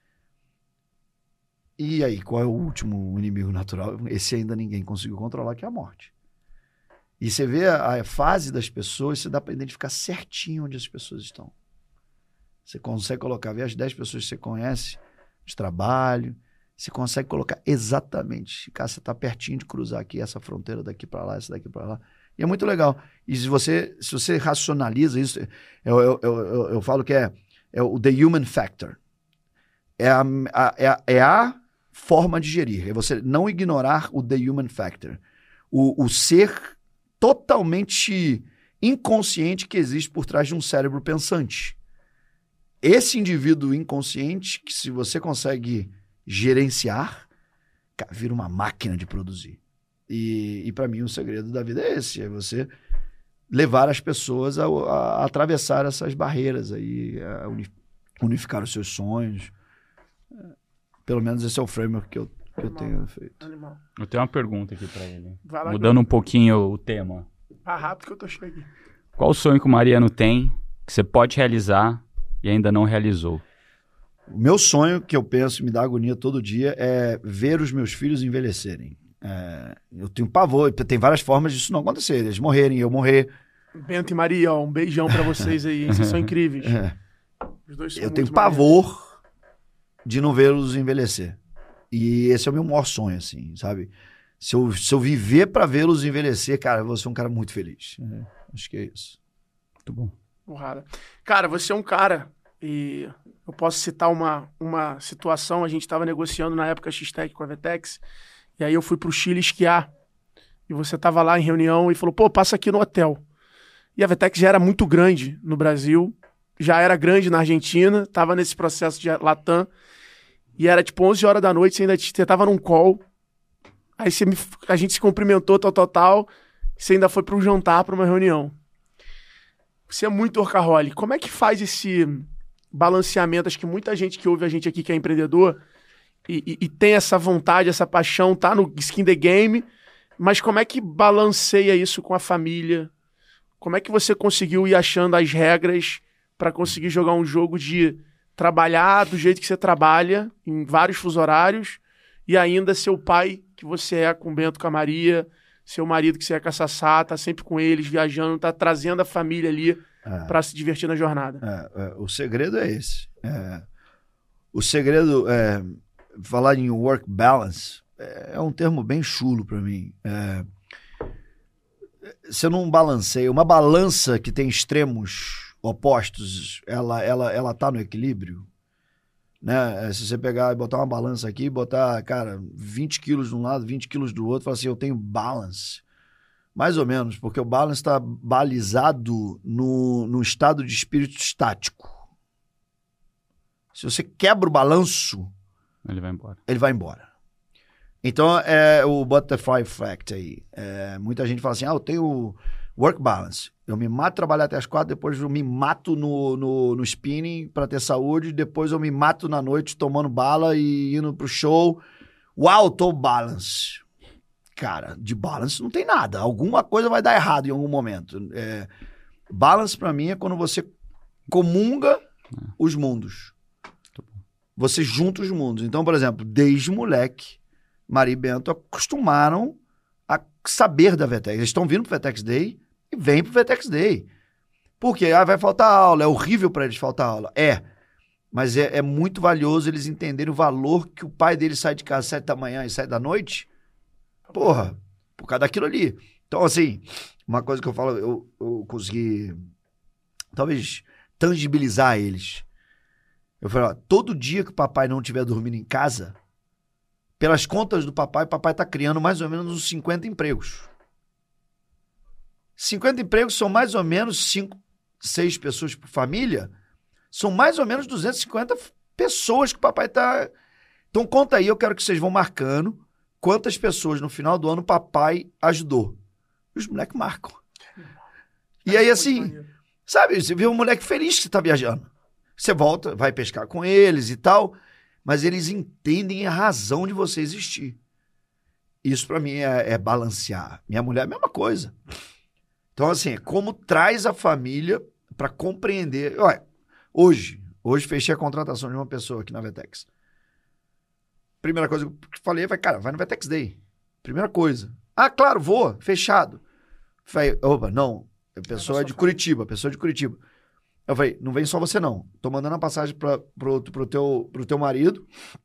E aí, qual é o último inimigo natural? Esse ainda ninguém conseguiu controlar, que é a morte. E você vê a, a fase das pessoas, você dá pra identificar certinho onde as pessoas estão. Você consegue colocar, ver as dez pessoas que você conhece de trabalho, você consegue colocar exatamente, cara, você está pertinho de cruzar aqui, essa fronteira daqui para lá, essa daqui para lá. E é muito legal. E se você, se você racionaliza isso, eu, eu, eu, eu, eu falo que é, é o the human factor. É a, a, é, a, é a forma de gerir. É você não ignorar o the human factor. O, o ser totalmente inconsciente que existe por trás de um cérebro pensante. Esse indivíduo inconsciente, que se você consegue gerenciar, cara, vira uma máquina de produzir. E, e para mim o segredo da vida é esse, é você levar as pessoas a, a, a atravessar essas barreiras aí, a unificar os seus sonhos. Pelo menos esse é o framework que eu, que eu tenho feito. Animal. Eu tenho uma pergunta aqui para ele. Vai lá, Mudando um pouquinho o tema. Ah, rápido que eu tô cheio aqui. Qual o sonho que o Mariano tem que você pode realizar e ainda não realizou? O meu sonho, que eu penso, me dá agonia todo dia, é ver os meus filhos envelhecerem. É, eu tenho pavor, tem várias formas disso não acontecer, eles morrerem, eu morrer. Bento e Maria, ó, um beijão pra vocês aí, vocês são incríveis. É. Os dois são Eu muito tenho maneiros. pavor de não vê-los envelhecer. E esse é o meu maior sonho, assim, sabe? Se eu, se eu viver pra vê-los envelhecer, cara, eu vou ser um cara muito feliz. É, acho que é isso. Muito bom. Porrada. Cara, você é um cara, e eu posso citar uma, uma situação, a gente estava negociando na época a X-Tech com a Vetex, e aí eu fui pro Chile esquiar, e você estava lá em reunião e falou, pô, passa aqui no hotel. E a Vetex já era muito grande no Brasil, já era grande na Argentina, estava nesse processo de Latam, e era tipo onze horas da noite, você ainda estava num call, aí você me, a gente se cumprimentou, tal, tal, tal, e você ainda foi para um jantar, para uma reunião. Você é muito workaholic. Como é que faz esse balanceamento? Acho que muita gente que ouve a gente aqui que é empreendedor e, e, e tem essa vontade, essa paixão, tá no skin the game, mas como é que balanceia isso com a família? Como é que você conseguiu ir achando as regras para conseguir jogar um jogo de trabalhar do jeito que você trabalha, em vários fusos horários, e ainda ser o pai que você é com o Bento, com a Maria, seu marido que você é com a Sassá, tá sempre com eles, viajando, tá trazendo a família ali é. para se divertir na jornada? É, é, o segredo é esse. É, o segredo, é, falar em work balance, é, é um termo bem chulo para mim. É, você não balanceia. Uma balança que tem extremos opostos, ela, ela, ela tá no equilíbrio, né? Se você pegar e botar uma balança aqui, botar, cara, vinte quilos de um lado, vinte quilos do outro, falar assim, eu tenho balance. Mais ou menos, porque o balance está balizado no, no estado de espírito estático. Se você quebra o balanço, ele vai embora. Ele vai embora. Então, é o butterfly effect aí. É, muita gente fala assim, ah, eu tenho work balance. Eu me mato trabalhar até as quatro, depois eu me mato no, no, no spinning para ter saúde, depois eu me mato na noite tomando bala e indo pro show. Uau, tô balance. Cara, de balance não tem nada. Alguma coisa vai dar errado em algum momento. É, balance para mim é quando você comunga é. os mundos. Você junta os mundos. Então, por exemplo, desde moleque, Maria e Bento acostumaram a saber da Vetex. Eles estão vindo pro Vetex Day e vêm pro Vetex Day. Por quê? Ah, vai faltar aula. É horrível para eles faltar aula. É. Mas é, é muito valioso eles entenderem o valor que o pai deles sai de casa às sete da manhã e sai da noite. Porra, por causa daquilo ali. Então, assim, uma coisa que eu falo, eu, eu consegui talvez tangibilizar eles. Eu falei, ó, todo dia que o papai não estiver dormindo em casa, pelas contas do papai, o papai está criando mais ou menos uns cinquenta empregos. cinquenta empregos são mais ou menos cinco, seis pessoas por família, são mais ou menos duzentas e cinquenta pessoas que o papai está... Então conta aí, eu quero que vocês vão marcando quantas pessoas no final do ano o papai ajudou. E os moleques marcam. E aí assim, sabe, você vê um moleque feliz que está viajando. Você volta, vai pescar com eles e tal, mas eles entendem a razão de você existir. Isso para mim é, é balancear. Minha mulher é a mesma coisa. Então, assim, é como traz a família para compreender. Olha, hoje, hoje fechei a contratação de uma pessoa aqui na Vetex. Primeira coisa que eu falei foi, cara, vai no Vetex Day. Primeira coisa. Ah, claro, vou, fechado. Falei, opa, não, a pessoa é de Curitiba, a pessoa é de Curitiba. Eu falei, não vem só você não. Tô mandando a passagem pra, pro, pro, teu, pro teu marido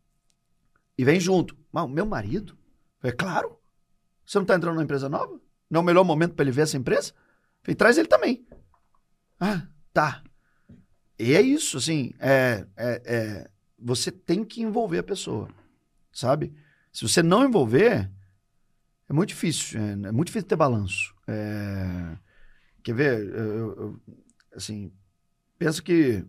e vem junto. Mas o meu marido? Eu falei, claro. Você não tá entrando numa empresa nova? Não é o melhor momento pra ele ver essa empresa? Eu falei, traz ele também. Ah, tá. E é isso, assim, é, é, é, você tem que envolver a pessoa, sabe? Se você não envolver, é muito difícil. É, é muito difícil ter balanço. É, quer ver? Eu, eu, assim... Penso que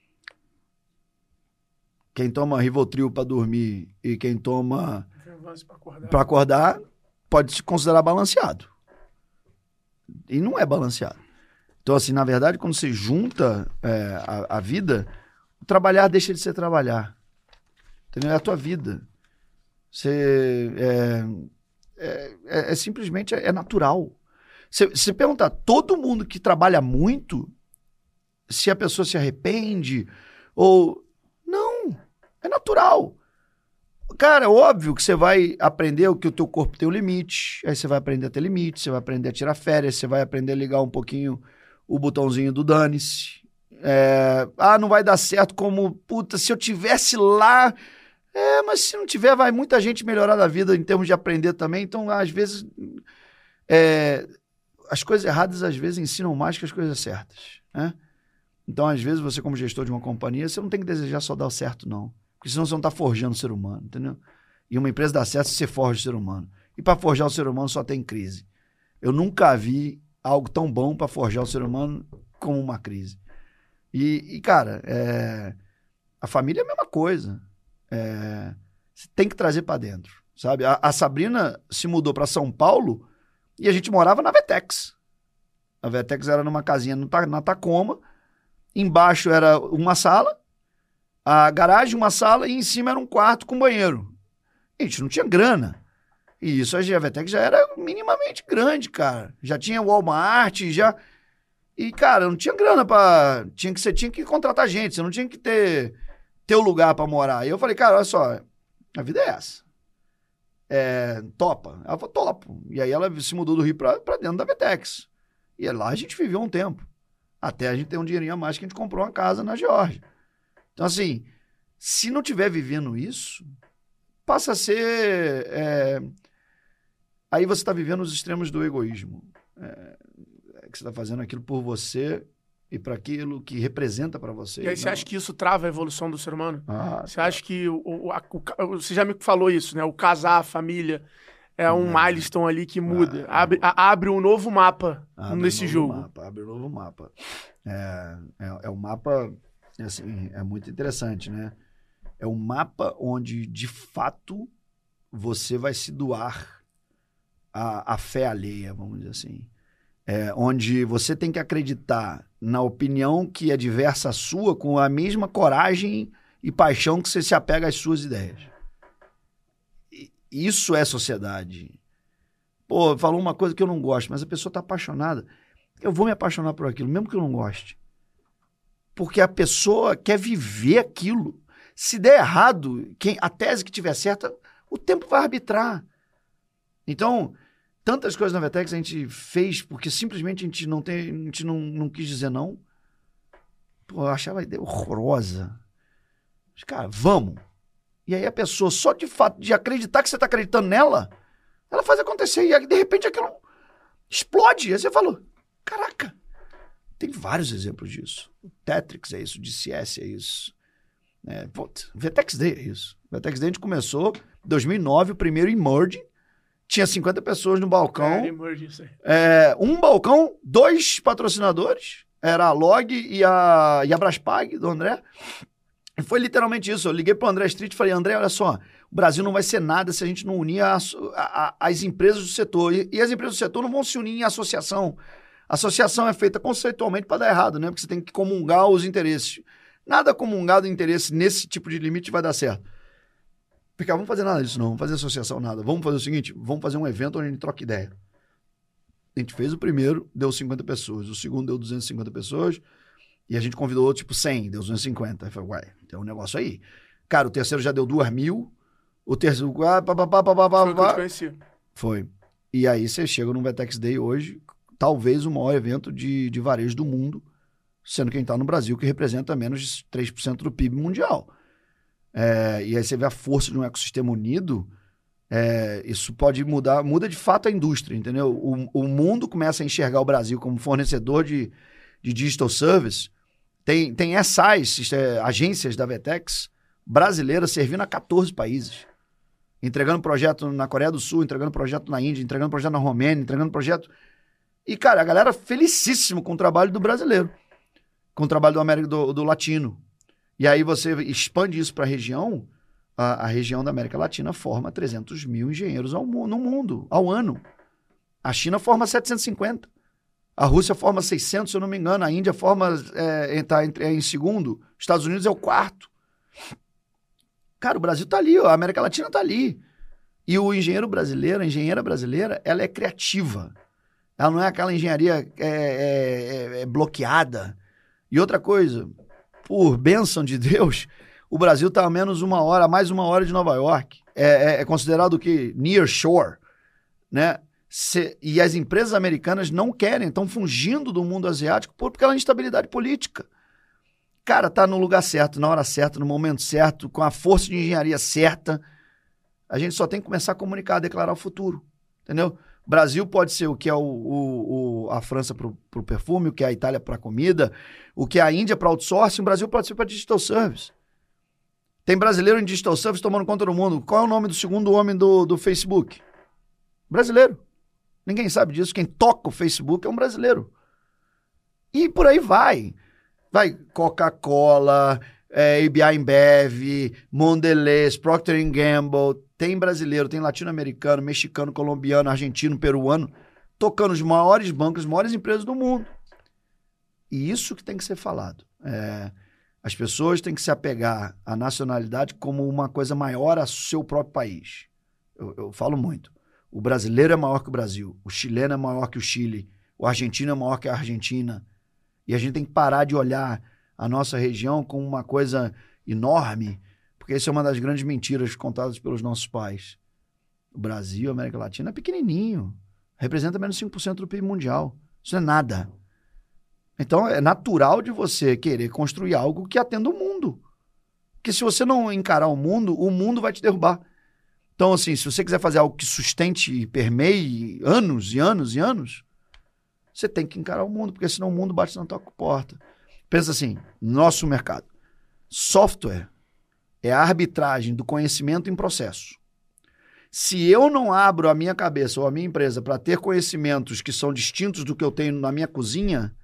quem toma Rivotril para dormir e quem toma para acordar. acordar pode se considerar balanceado. E não é balanceado. Então, assim, na verdade, quando você junta é, a, a vida, o trabalhar deixa de ser trabalhar. Entendeu? É a tua vida. Você é, é, é, é simplesmente é, é natural. Você, você perguntar, todo mundo que trabalha muito, se a pessoa se arrepende ou... Não, é natural. Cara, é óbvio que você vai aprender o que o teu corpo tem um limite, aí você vai aprender a ter limite, você vai aprender a tirar férias, você vai aprender a ligar um pouquinho o botãozinho do dane-se. É... Ah, não vai dar certo como... Puta, se eu tivesse lá... É, mas se não tiver, vai muita gente melhorar na vida em termos de aprender também. Então, às vezes... É... As coisas erradas, às vezes, ensinam mais que as coisas certas, né? Então, às vezes, você como gestor de uma companhia, você não tem que desejar só dar o certo, não. Porque senão você não está forjando o ser humano, entendeu? E uma empresa dá certo se você forja o ser humano. E para forjar o ser humano só tem crise. Eu nunca vi algo tão bom para forjar o ser humano como uma crise. E, e cara, é... a família é a mesma coisa. É... Você tem que trazer para dentro, sabe? A, a Sabrina se mudou para São Paulo e a gente morava na Vetex. A Vetex era numa casinha no, na Tacoma. Embaixo era uma sala, a garagem, uma sala, e em cima era um quarto com banheiro. A gente não tinha grana. E isso, a Vetex já era minimamente grande, cara. Já tinha Walmart, já... E, cara, não tinha grana pra... Tinha que, você tinha que contratar gente, você não tinha que ter, ter o lugar pra morar. E eu falei, cara, olha só, a vida é essa. É, topa. Ela falou, topo. E aí ela se mudou do Rio pra, pra dentro da Vetex. E lá a gente viveu um tempo. Até a gente ter um dinheirinho a mais que a gente comprou uma casa na Geórgia. Então, assim, se não tiver vivendo isso, passa a ser... É... Aí você está vivendo os extremos do egoísmo. É... é que você está fazendo aquilo por você e para aquilo que representa para você. E aí não... você acha que isso trava a evolução do ser humano? Ah, você tá. acha que... O, o, a, o, você já me falou isso, né? O casar, a família... É um Não. milestone ali que muda. Ah, abre, a, abre um novo mapa abre nesse um novo jogo. Mapa, abre um novo mapa. É, é, é um mapa, assim, é muito interessante, né? É um mapa onde, de fato, você vai se doar à, à fé alheia, vamos dizer assim. É, onde você tem que acreditar na opinião que é diversa à sua com a mesma coragem e paixão que você se apega às suas ideias. Isso é sociedade. Pô, falou uma coisa que eu não gosto, mas a pessoa está apaixonada. Eu vou me apaixonar por aquilo, mesmo que eu não goste. Porque a pessoa quer viver aquilo. Se der errado, quem, a tese que tiver certa, o tempo vai arbitrar. Então, tantas coisas na Vetex a gente fez porque simplesmente a gente não, tem, a gente não, não quis dizer não. Pô, eu achava a ideia horrorosa. Mas, cara, vamos. E aí a pessoa, só de fato de acreditar que você está acreditando nela, ela faz acontecer. E aí, de repente, aquilo explode. Aí você falou, caraca, tem vários exemplos disso. O Tetrix é isso, o D C S é isso. É, putz, Vetex Day é isso. Vetex Day a gente começou em dois mil e nove, o primeiro Emerge. Tinha cinquenta pessoas no balcão. É, Emerge, isso aí. É, um balcão, dois patrocinadores. Era a Log e a, e a Braspag, do André. E foi literalmente isso. Eu liguei pro André Street e falei, André, olha só, o Brasil não vai ser nada se a gente não unir a, a, a, as empresas do setor. E, e as empresas do setor não vão se unir em associação. A associação é feita conceitualmente para dar errado, né? Porque você tem que comungar os interesses. Nada comungado interesse nesse tipo de limite vai dar certo. Porque ah, vamos fazer nada disso não, vamos fazer associação nada. Vamos fazer o seguinte, vamos fazer um evento onde a gente troca ideia. A gente fez o primeiro, deu cinquenta pessoas. O segundo deu duzentas e cinquenta pessoas. E a gente convidou, tipo, cem, deu duzentas e cinquenta. Aí eu falei, uai, tem um negócio aí. Cara, o terceiro já deu duas mil. O terceiro... Ah, pá, pá, pá, pá, pá, Foi o que eu pá. te conheci. Foi. E aí você chega no Vetex Day hoje, talvez o maior evento de, de varejo do mundo, sendo que a gente está no Brasil, que representa menos de três por cento do P I B mundial. É, e aí você vê a força de um ecossistema unido, é, isso pode mudar, muda de fato a indústria, entendeu? O, o mundo começa a enxergar o Brasil como fornecedor de, de digital service. Tem, tem S Is, é, agências da Vetex brasileiras servindo a quatorze países. Entregando projeto na Coreia do Sul, entregando projeto na Índia, entregando projeto na Romênia, entregando projeto... E, cara, a galera felicíssimo com o trabalho do brasileiro, com o trabalho do América do, do latino. E aí você expande isso para a região, a região da América Latina forma trezentos mil engenheiros ao, no mundo, ao ano. A China forma setecentos e cinquenta. A Rússia forma seiscentos, se eu não me engano. A Índia forma, é, tá entre, é em segundo. Estados Unidos é o quarto. Cara, o Brasil tá ali, ó, a América Latina tá ali. E o engenheiro brasileiro, a engenheira brasileira, ela é criativa. Ela não é aquela engenharia é, é, é bloqueada. E outra coisa, por bênção de Deus, o Brasil está a menos uma hora, a mais uma hora de Nova York. É, é, é considerado o quê? Near shore, né? Se, e as empresas americanas não querem, estão fugindo do mundo asiático por aquela instabilidade política. Cara, tá no lugar certo, na hora certa, no momento certo, com a força de engenharia certa. A gente só tem que começar a comunicar, a declarar o futuro, entendeu? O Brasil pode ser o que é o, o, o, a França para o perfume, o que é a Itália para a comida, o que é a Índia para outsourcing, o Brasil pode ser para digital service. Tem brasileiro em digital service tomando conta do mundo. Qual é o nome do segundo homem do, do Facebook? Brasileiro. Ninguém sabe disso. Quem toca o Facebook é um brasileiro. E por aí vai. Vai Coca-Cola, é, A B I InBev, Mondelez, Procter and Gamble. Tem brasileiro, tem latino-americano, mexicano, colombiano, argentino, peruano, tocando os maiores bancos, as maiores empresas do mundo. E isso que tem que ser falado. É, as pessoas têm que se apegar à nacionalidade como uma coisa maior ao seu próprio país. Eu, eu falo muito. O brasileiro é maior que o Brasil, o chileno é maior que o Chile, o argentino é maior que a Argentina. E a gente tem que parar de olhar a nossa região como uma coisa enorme, porque isso é uma das grandes mentiras contadas pelos nossos pais. O Brasil, a América Latina, é pequenininho. Representa menos cinco por cento do P I B mundial. Isso não é nada. Então, é natural de você querer construir algo que atenda o mundo. Porque se você não encarar o mundo, o mundo vai te derrubar. Então, assim, se você quiser fazer algo que sustente e permeie anos e anos e anos, você tem que encarar o mundo, porque senão o mundo bate na tua porta. Pensa assim, nosso mercado. Software é a arbitragem do conhecimento em processo. Se eu não abro a minha cabeça ou a minha empresa para ter conhecimentos que são distintos do que eu tenho na minha cozinha,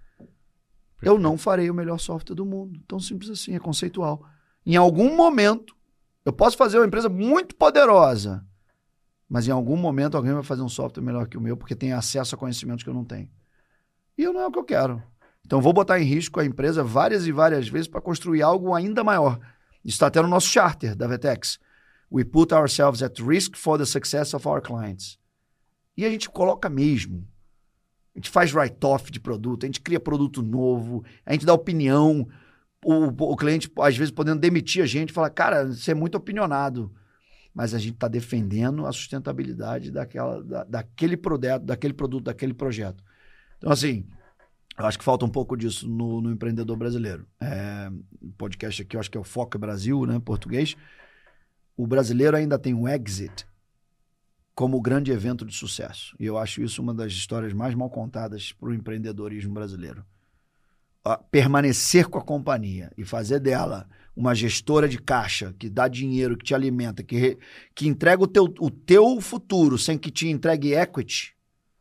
eu não farei o melhor software do mundo. Tão simples assim, é conceitual. Em algum momento, eu posso fazer uma empresa muito poderosa, mas em algum momento alguém vai fazer um software melhor que o meu porque tem acesso a conhecimentos que eu não tenho. E eu não é o que eu quero. Então, vou botar em risco a empresa várias e várias vezes para construir algo ainda maior. Isso está até no nosso charter da Vetex. We put ourselves at risk for the success of our clients. E a gente coloca mesmo. A gente faz write-off de produto, a gente cria produto novo, a gente dá opinião. O, o cliente, às vezes, podendo demitir a gente, fala, cara, você é muito opinionado. Mas a gente está defendendo a sustentabilidade daquela, da, daquele, produto, daquele produto, daquele projeto. Então, assim, eu acho que falta um pouco disso no, no empreendedor brasileiro. É, o podcast aqui, eu acho que é o Foca Brasil, né, português. O brasileiro ainda tem o exit como o grande evento de sucesso. E eu acho isso uma das histórias mais mal contadas para o empreendedorismo brasileiro. A permanecer com a companhia e fazer dela uma gestora de caixa que dá dinheiro, que te alimenta, que, re, que entrega o teu, o teu futuro sem que te entregue equity.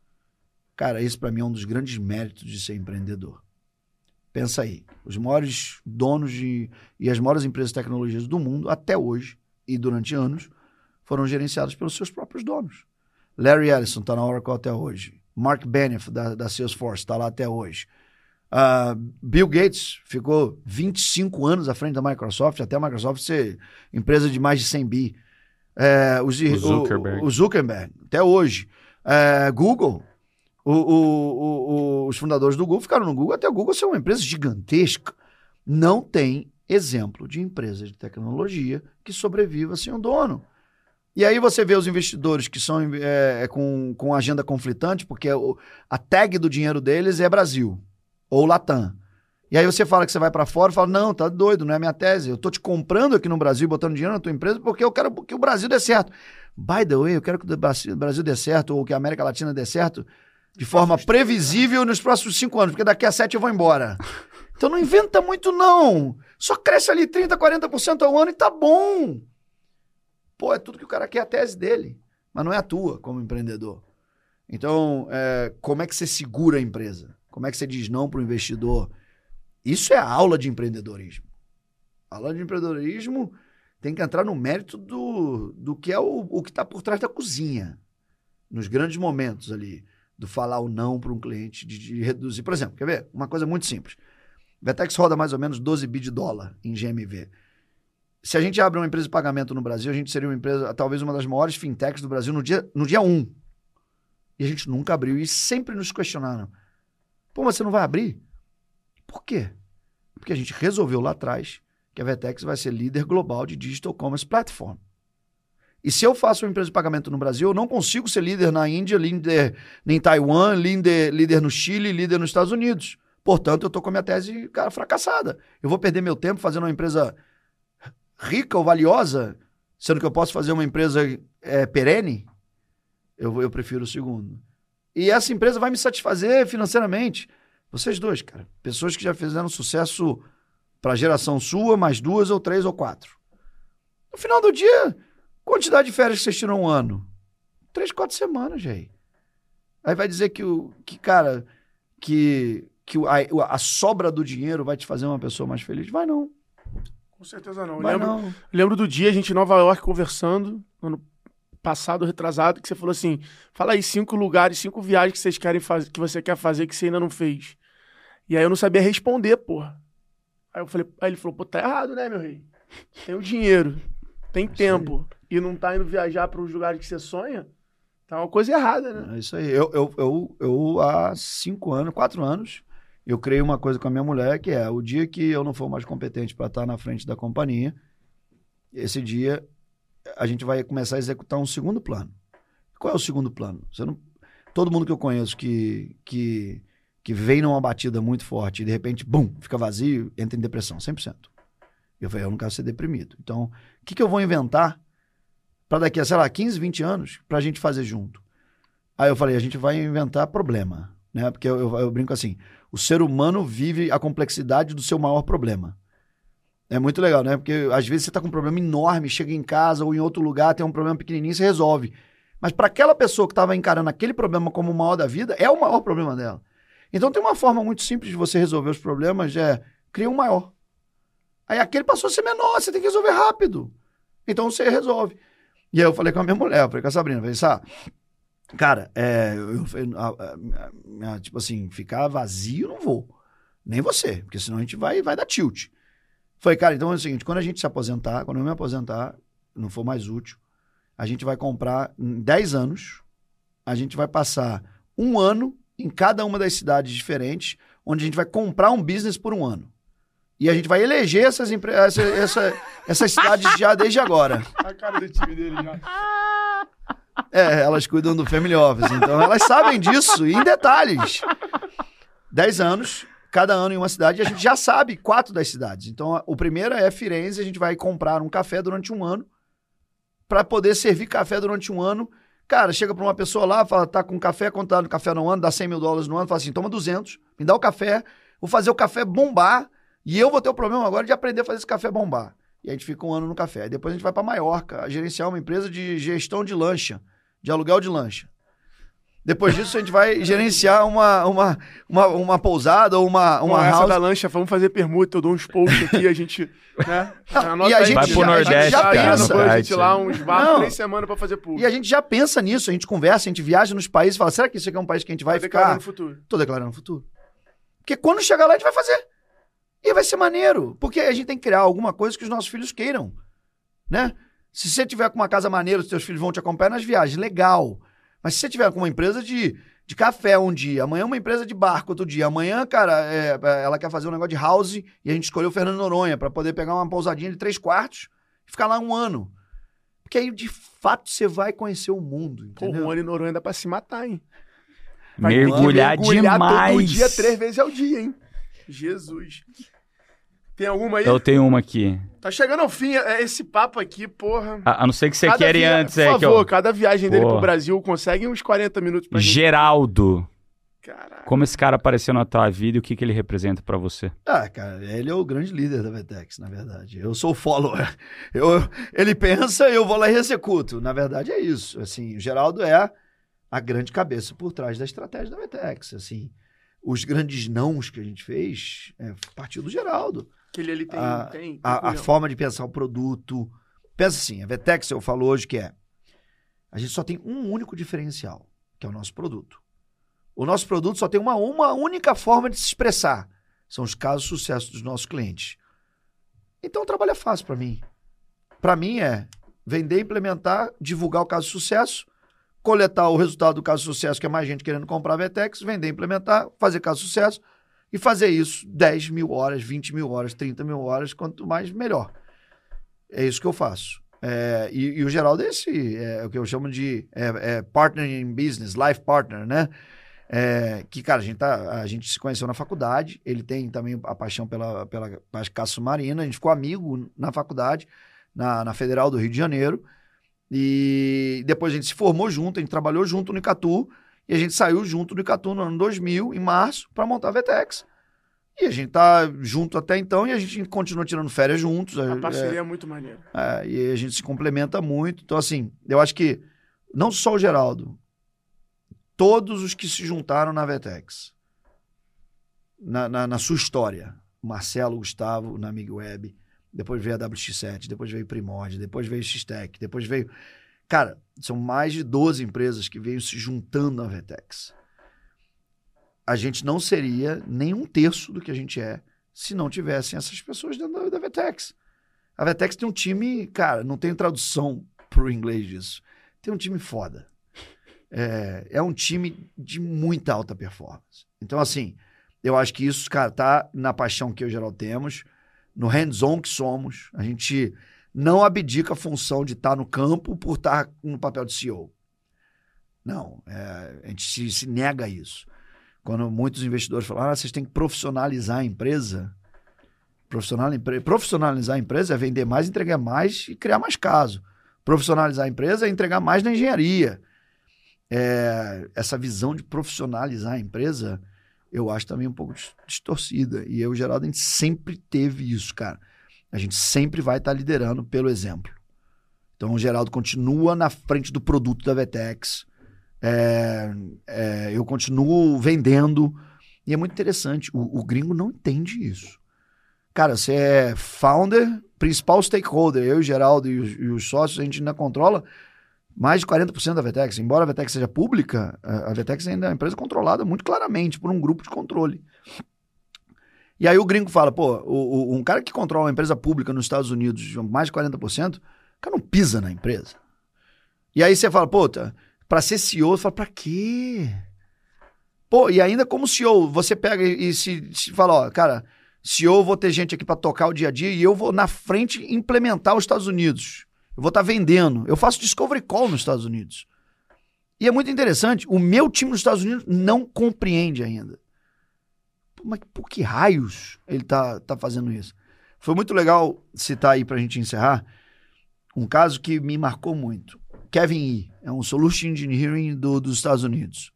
Cara, esse para mim é um dos grandes méritos de ser empreendedor. Pensa aí, os maiores donos de, e as maiores empresas de tecnologias do mundo, até hoje, e durante anos, foram gerenciados pelos seus próprios donos. Larry Ellison está na Oracle até hoje. Mark Benioff, da, da Salesforce, está lá até hoje. Uh, Bill Gates ficou vinte e cinco anos à frente da Microsoft, até a Microsoft ser empresa de mais de cem bi. É, os, o Zuckerberg. O, o Zuckerberg, até hoje. É, Google, o, o, o, os fundadores do Google ficaram no Google, até o Google ser uma empresa gigantesca. Não tem exemplo de empresa de tecnologia que sobreviva sem um dono. E aí você vê os investidores que são é, com, com agenda conflitante, porque o, a tag do dinheiro deles é Brasil. Ou Latam. E aí você fala que você vai para fora e fala, não, tá doido, não é a minha tese. Eu tô te comprando aqui no Brasil, botando dinheiro na tua empresa, porque eu quero que o Brasil dê certo. By the way, eu quero que o Brasil dê certo, ou que a América Latina dê certo, de forma previsível nos próximos cinco anos, porque daqui a sete eu vou embora. Então não inventa muito, não. Só cresce ali trinta, quarenta por cento ao ano e tá bom. Pô, é tudo que o cara quer, a tese dele. Mas não é a tua, como empreendedor. Então, é, como é que você segura a empresa? Como é que você diz não para o investidor? Isso é a aula de empreendedorismo. A aula de empreendedorismo tem que entrar no mérito do, do que é o, o que está por trás da cozinha. Nos grandes momentos ali, do falar o não para um cliente, de, de reduzir. Por exemplo, quer ver? Uma coisa muito simples. Vetex roda mais ou menos doze bi de dólar em G M V. Se a gente abre uma empresa de pagamento no Brasil, a gente seria uma empresa, talvez uma das maiores fintechs do Brasil no dia, no dia um. E a gente nunca abriu. E sempre nos questionaram. Pô, mas você não vai abrir? Por quê? Porque a gente resolveu lá atrás que a Vetex vai ser líder global de Digital Commerce Platform. E se eu faço uma empresa de pagamento no Brasil, eu não consigo ser líder na Índia, líder em Taiwan, líder, líder no Chile, líder nos Estados Unidos. Portanto, eu estou com a minha tese, cara, fracassada. Eu vou perder meu tempo fazendo uma empresa rica ou valiosa, sendo que eu posso fazer uma empresa é, perene? Eu, eu prefiro o segundo. E essa empresa vai me satisfazer financeiramente. Vocês dois, cara. Pessoas que já fizeram sucesso para a geração sua, mais duas ou três ou quatro. No final do dia, quantidade de férias que vocês tiram um ano? Três, quatro semanas, Jair. Aí vai dizer que, o, que cara, que, que a, a sobra do dinheiro vai te fazer uma pessoa mais feliz? Vai não. Com certeza não. Eu Vai lembro, não. lembro do dia, a gente em Nova York conversando, ano passado, retrasado, que você falou assim, fala aí cinco lugares, cinco viagens que vocês querem fazer, que você quer fazer que você ainda não fez. E aí eu não sabia responder, porra. Aí eu falei, aí ele falou, pô, tá errado, né, meu rei? Tem o dinheiro, tem tempo, e não tá indo viajar para os lugares que você sonha, tá uma coisa errada, né? É isso aí. Eu, eu, eu, eu, há cinco anos, quatro anos, eu criei uma coisa com a minha mulher, que é o dia que eu não for mais competente para estar na frente da companhia, esse dia a gente vai começar a executar um segundo plano. Qual é o segundo plano? Você não... Todo mundo que eu conheço que, que, que vem numa batida muito forte e de repente, bum, fica vazio, entra em depressão, cem por cento. Eu falei, eu não quero ser deprimido. Então, o que, que eu vou inventar para daqui a, sei lá, quinze, vinte anos, para a gente fazer junto? Aí eu falei, a gente vai inventar problema, né? Porque eu, eu, eu brinco assim, o ser humano vive a complexidade do seu maior problema. É muito legal, né? Porque às vezes você tá com um problema enorme, chega em casa ou em outro lugar, tem um problema pequenininho, você resolve. Mas para aquela pessoa que estava encarando aquele problema como o maior da vida, é o maior problema dela. Então tem uma forma muito simples de você resolver os problemas, é criar um maior. Aí aquele passou a ser menor, você tem que resolver rápido. Então você resolve. E aí eu falei com a minha mulher, eu falei com a Sabrina, eu falei, Sá, cara, é, eu, eu, a, a, a, tipo assim, ficar vazio não vou. Nem você, porque senão a gente vai, vai dar tilt. Falei, cara, então é o seguinte, quando a gente se aposentar, quando eu me aposentar, não for mais útil, a gente vai comprar em dez anos, a gente vai passar um ano em cada uma das cidades diferentes, onde a gente vai comprar um business por um ano. E a gente vai eleger essas, empre... essa, essa, essas cidades já desde agora. A cara do time dele já. É, elas cuidam do Family Office, então elas sabem disso, e em detalhes. Dez anos... Cada ano em uma cidade, e a gente já sabe quatro das cidades. Então, o primeiro é Firenze, a gente vai comprar um café durante um ano, para poder servir café durante um ano. Cara, chega para uma pessoa lá, fala, tá com café, quanto dá no café no ano, dá cem mil dólares no ano, fala assim, toma duzentos, me dá o café, vou fazer o café bombar, e eu vou ter o problema agora de aprender a fazer esse café bombar. E a gente fica um ano no café. E depois a gente vai para Maiorca, gerenciar uma empresa de gestão de lancha, de aluguel de lancha. Depois disso, a gente vai gerenciar uma, uma, uma, uma pousada ou uma, uma Bom, essa house. da lancha, vamos fazer permuta, eu dou uns posts aqui, a gente... Né, não, e a gente vai já, pro Nordeste, a gente já cara, pensa. A gente lá uns barcos, Não. três semanas pra fazer pool. E a gente já pensa nisso, a gente conversa, a gente viaja nos países e fala, será que isso aqui é um país que a gente vai Tá ficar? declarando o futuro. Tô declarando o futuro. Porque quando chegar lá, a gente vai fazer. E vai ser maneiro. Porque a gente tem que criar alguma coisa que os nossos filhos queiram. Né? Se você tiver com uma casa maneira, os seus filhos vão te acompanhar nas viagens, legal. Mas se você tiver com uma empresa de... de café um dia, amanhã uma empresa de barco outro dia, amanhã, cara, é, ela quer fazer um negócio de house e a gente escolheu o Fernando Noronha para poder pegar uma pousadinha de três quartos e ficar lá um ano. Porque aí, de fato, você vai conhecer o mundo, Pô, entendeu? um ano em Noronha dá pra se matar, hein? Mergulhar, mergulhar demais. todo dia, três vezes ao dia, hein? Jesus. Tem alguma aí? Eu tenho uma aqui. Tá chegando ao fim, é, esse papo aqui, porra. A, a não ser que você Cada queira ir via- antes. Por É, favor, que eu... cada viagem dele Pô. pro Brasil consegue uns quarenta minutos pra gente. Geraldo. Caralho. Como esse cara apareceu na tua vida e o que, que ele representa pra você? Ah, cara, ele é o grande líder da Vetex, na verdade. Eu sou o follower. Eu, ele pensa, eu vou lá e executo. Na verdade, é isso. Assim, o Geraldo é a grande cabeça por trás da estratégia da Vetex. Assim, os grandes nãos que a gente fez é, partiu do Geraldo. Que ele, ele tem, a, tem, tem a, a culhão. forma de pensar o produto. Pensa assim, a Vetex, eu falo hoje que é, a gente só tem um único diferencial, que é o nosso produto. O nosso produto só tem uma, uma única forma de se expressar. São os casos de sucesso dos nossos clientes. Então o trabalho é fácil para mim. Para mim é vender, implementar, divulgar o caso de sucesso, coletar o resultado do caso de sucesso, que é mais gente querendo comprar a Vetex, vender, implementar, fazer caso de sucesso, e fazer isso dez mil horas, vinte mil horas, trinta mil horas, quanto mais, melhor. É isso que eu faço. É, e, e o Geraldo é esse, é o que eu chamo de é, é partner in business, life partner, né? É, que, cara, a gente, tá, a gente se conheceu na faculdade, ele tem também a paixão pela, pela pesca submarina, a gente ficou amigo na faculdade, na, na Federal do Rio de Janeiro, e depois a gente se formou junto, a gente trabalhou junto no Icatu, e a gente saiu junto do Icatu no ano dois mil, em março, para montar a Vetex. E a gente tá junto até então e a gente continua tirando férias juntos. A é, parceria é muito maneira. é, e a gente se complementa muito. Então, assim, eu acho que não só o Geraldo, todos os que se juntaram na Vetex, na, na, na sua história, Marcelo, Gustavo, na MigWeb, depois veio a W X sete, depois veio Primord, depois veio X-Tech, depois veio... Cara, são mais de doze empresas que veio se juntando na Vetex. A gente não seria nem um terço do que a gente é se não tivessem essas pessoas dentro da, da Vetex. A Vetex tem um time, cara, não tem tradução pro inglês disso. Tem um time foda. É, é um time de muita alta performance. Então, assim, eu acho que isso, cara, tá na paixão que eu e o Geraldo temos, no hands-on que somos. A gente não abdica a função de estar no campo por estar no papel de C E O. Não, é, a gente se, se nega a isso. Quando muitos investidores falam, ah, vocês têm que profissionalizar a empresa. Profissionalizar a empresa é vender mais, entregar mais e criar mais caso. Profissionalizar a empresa é entregar mais na engenharia. É, essa visão de profissionalizar a empresa, eu acho também um pouco distorcida. E eu, Geraldo, a gente sempre teve isso, cara. A gente sempre vai estar liderando pelo exemplo. Então, o Geraldo continua na frente do produto da Vetex. É, é, eu continuo vendendo. E é muito interessante. O, o gringo não entende isso. Cara, você é founder, principal stakeholder. Eu, o Geraldo e os, e os sócios, a gente ainda controla mais de quarenta por cento da Vetex. Embora a Vetex seja pública, a Vetex ainda é uma empresa controlada muito claramente por um grupo de controle. E aí o gringo fala, pô, o, o, um cara que controla uma empresa pública nos Estados Unidos de mais de quarenta por cento, o cara não pisa na empresa. E aí você fala, pô, tá, pra ser C E O, você fala, pra quê? Pô, e ainda como C E O, você pega e, e se, se fala, ó, cara, C E O, vou ter gente aqui pra tocar o dia a dia e eu vou na frente implementar os Estados Unidos. Eu vou estar vendendo. Eu faço Discovery Call nos Estados Unidos. E é muito interessante, o meu time nos Estados Unidos não compreende ainda. Pô, mas por que raios ele tá, tá fazendo isso? Foi muito legal citar aí pra gente encerrar um caso que me marcou muito. Kevin Yee, é um Solution Engineering do, dos Estados Unidos.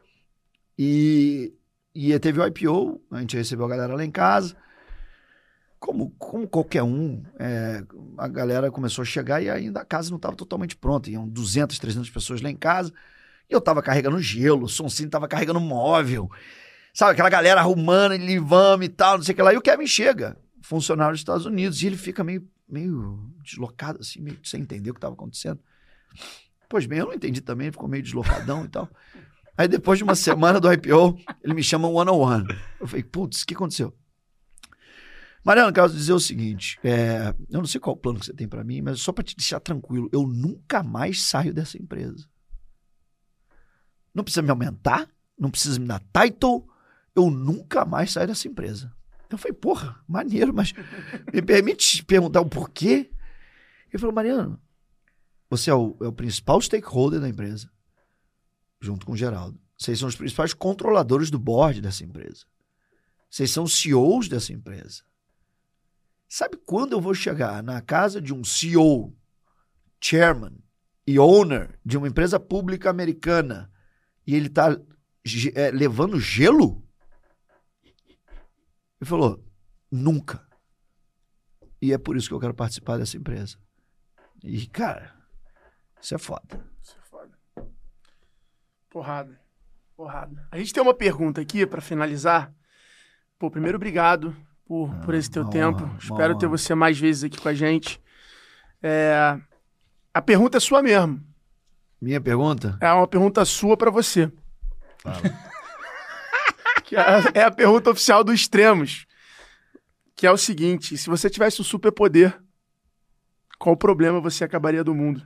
E, e teve o I P O, a gente recebeu a galera lá em casa. Como, como qualquer um, é, a galera começou a chegar e ainda a casa não estava totalmente pronta. Iam duzentas, trezentas pessoas lá em casa. E eu estava carregando gelo, o Sonsinho estava carregando móvel. Sabe, aquela galera arrumando, livando e tal, não sei o que lá. E o Kevin chega, funcionário dos Estados Unidos, e ele fica meio, meio deslocado, assim, meio sem entender o que estava acontecendo. Pois bem, eu não entendi também, ele ficou meio deslocadão e tal. Aí depois de uma semana do I P O, ele me chama one on one. Eu falei, putz, o que aconteceu? Mariano, eu quero dizer o seguinte, é, eu não sei qual o plano que você tem pra mim, mas só pra te deixar tranquilo, eu nunca mais saio dessa empresa. Não precisa me aumentar, não precisa me dar title, eu nunca mais saio dessa empresa. Eu falei, porra, maneiro, mas me permite perguntar o porquê? Ele falou, Mariano, você é o, é o principal stakeholder da empresa, junto com o Geraldo. Vocês são os principais controladores do board dessa empresa. Vocês são C E Os dessa empresa. Sabe quando eu vou chegar na casa de um C E O, chairman e owner de uma empresa pública americana e ele tá é, levando gelo? Ele falou, nunca. E é por isso que eu quero participar dessa empresa. E, cara, isso é foda. Isso é foda. Porrada. Porrada. A gente tem uma pergunta aqui pra finalizar. Pô, primeiro, obrigado por, ah, por esse teu tempo. Honra, Espero honra. ter você mais vezes aqui com a gente. É... A pergunta é sua mesmo. Minha pergunta? É uma pergunta sua pra você. Fala. Que é a pergunta oficial do Extremos. Que é o seguinte, se você tivesse um superpoder, qual problema você acabaria do mundo?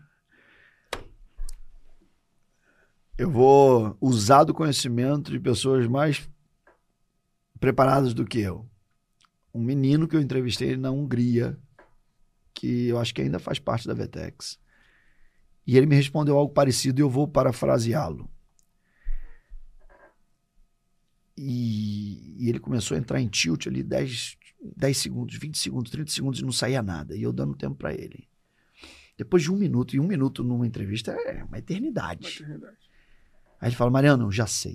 Eu vou usar do conhecimento de pessoas mais preparadas do que eu. Um menino que eu entrevistei na Hungria, que eu acho que ainda faz parte da Vetex. E ele me respondeu algo parecido e eu vou parafraseá-lo. E, e ele começou a entrar em tilt ali dez, dez segundos, vinte segundos, trinta segundos e não saía nada. E eu dando tempo para ele. Depois de um minuto, e um minuto numa entrevista é uma eternidade. Uma eternidade. Aí ele fala, Mariano, eu já sei.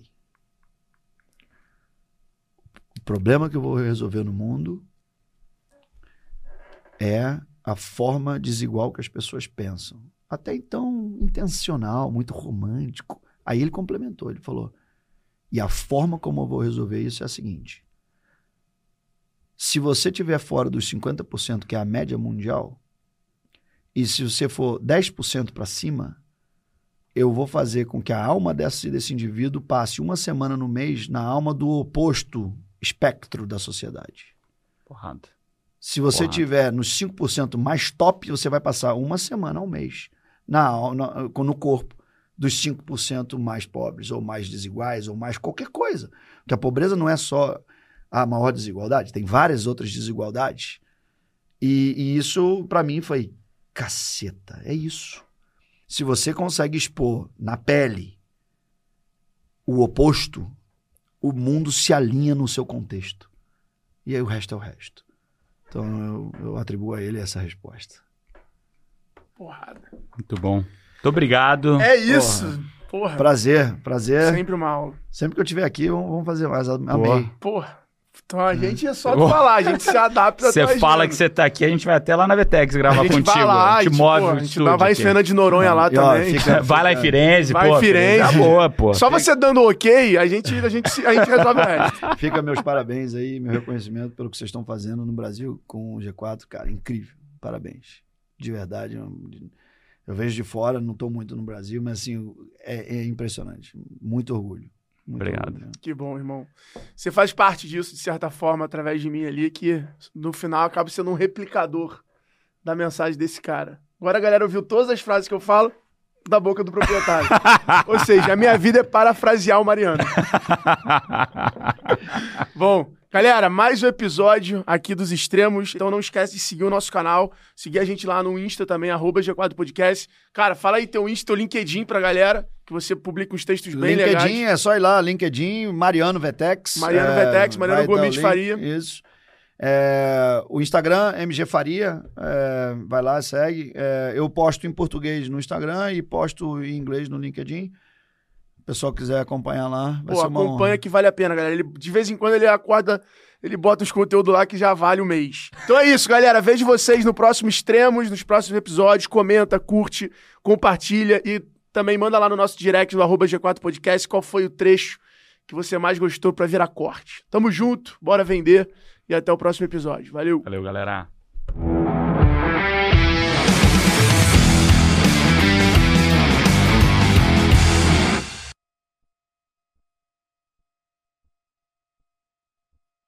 O problema que eu vou resolver no mundo é a forma desigual que as pessoas pensam. até então intencional, muito romântico. Aí ele complementou, ele falou, e a forma como eu vou resolver isso é a seguinte, se você estiver fora dos cinquenta por cento, que é a média mundial, e se você for dez por cento para cima, eu vou fazer com que a alma desse, desse indivíduo passe uma semana no mês na alma do oposto espectro da sociedade. Porrada. Se você Porrada. tiver nos cinco por cento mais top, você vai passar uma semana ao mês na, na, no corpo dos cinco por cento mais pobres, ou mais desiguais, ou mais qualquer coisa. Porque a pobreza não é só a maior desigualdade, tem várias outras desigualdades. E, e isso, para mim, foi caceta, é isso. Se você consegue expor na pele o oposto, o mundo se alinha no seu contexto. E aí o resto é o resto. Então eu, eu atribuo a ele essa resposta. Porrada. Muito bom. Muito obrigado. É isso. Porra. Porra. Prazer, prazer. Sempre uma aula. Sempre que eu estiver aqui, vamos vamos fazer mais. Amei. Boa. Porra. Então a gente é só tu falar, a gente se adapta. Você fala que você tá aqui, a gente vai até lá na Vetex gravar a gente contigo. Vai lá, a gente tipo, move pô, o a gente estúdio vai em aqui. Fena de Noronha lá E, ó, também. fica- Vai lá em Firenze, Vai pô. em Firenze. É boa, pô. Só você dando ok, a gente, a gente, a gente resolve o resto. Fica meus parabéns aí, meu reconhecimento pelo que vocês estão fazendo no Brasil com o G quatro, cara, incrível. Parabéns. De verdade. Eu, eu vejo de fora, não estou muito no Brasil, mas assim, é, é impressionante. Muito orgulho. Muito Obrigado. orgulho. Que bom, irmão. Você faz parte disso, de certa forma, através de mim ali, que no final acaba sendo um replicador da mensagem desse cara. Agora a galera ouviu todas as frases que eu falo da boca do proprietário. Ou seja, a minha vida é parafrasear o Mariano. Bom, galera, mais um episódio aqui dos Extremos. Então não esquece de seguir o nosso canal, seguir a gente lá no Insta também, arroba G quatro Podcast. Cara, fala aí teu Insta, teu LinkedIn pra galera, que você publica uns textos bem LinkedIn, legais. é só ir lá, LinkedIn, Mariano Vetex. Mariano é, Vetex, Mariano vai dar Gomes o de link, Faria. Isso. É, o Instagram, M G Faria, é, vai lá, segue. É, eu posto em português no Instagram e posto em inglês no LinkedIn. O pessoal quiser acompanhar lá, vai Pô, ser uma acompanha honra. que vale a pena, galera. Ele, de vez em quando ele acorda, ele bota uns conteúdos lá que já vale o mês. Então é isso, galera. Vejo vocês no próximo Extremos, nos próximos episódios. Comenta, curte, compartilha e também manda lá no nosso direct do arroba G quatro Podcast qual foi o trecho que você mais gostou pra virar corte. Tamo junto, bora vender e até o próximo episódio. Valeu! Valeu, galera.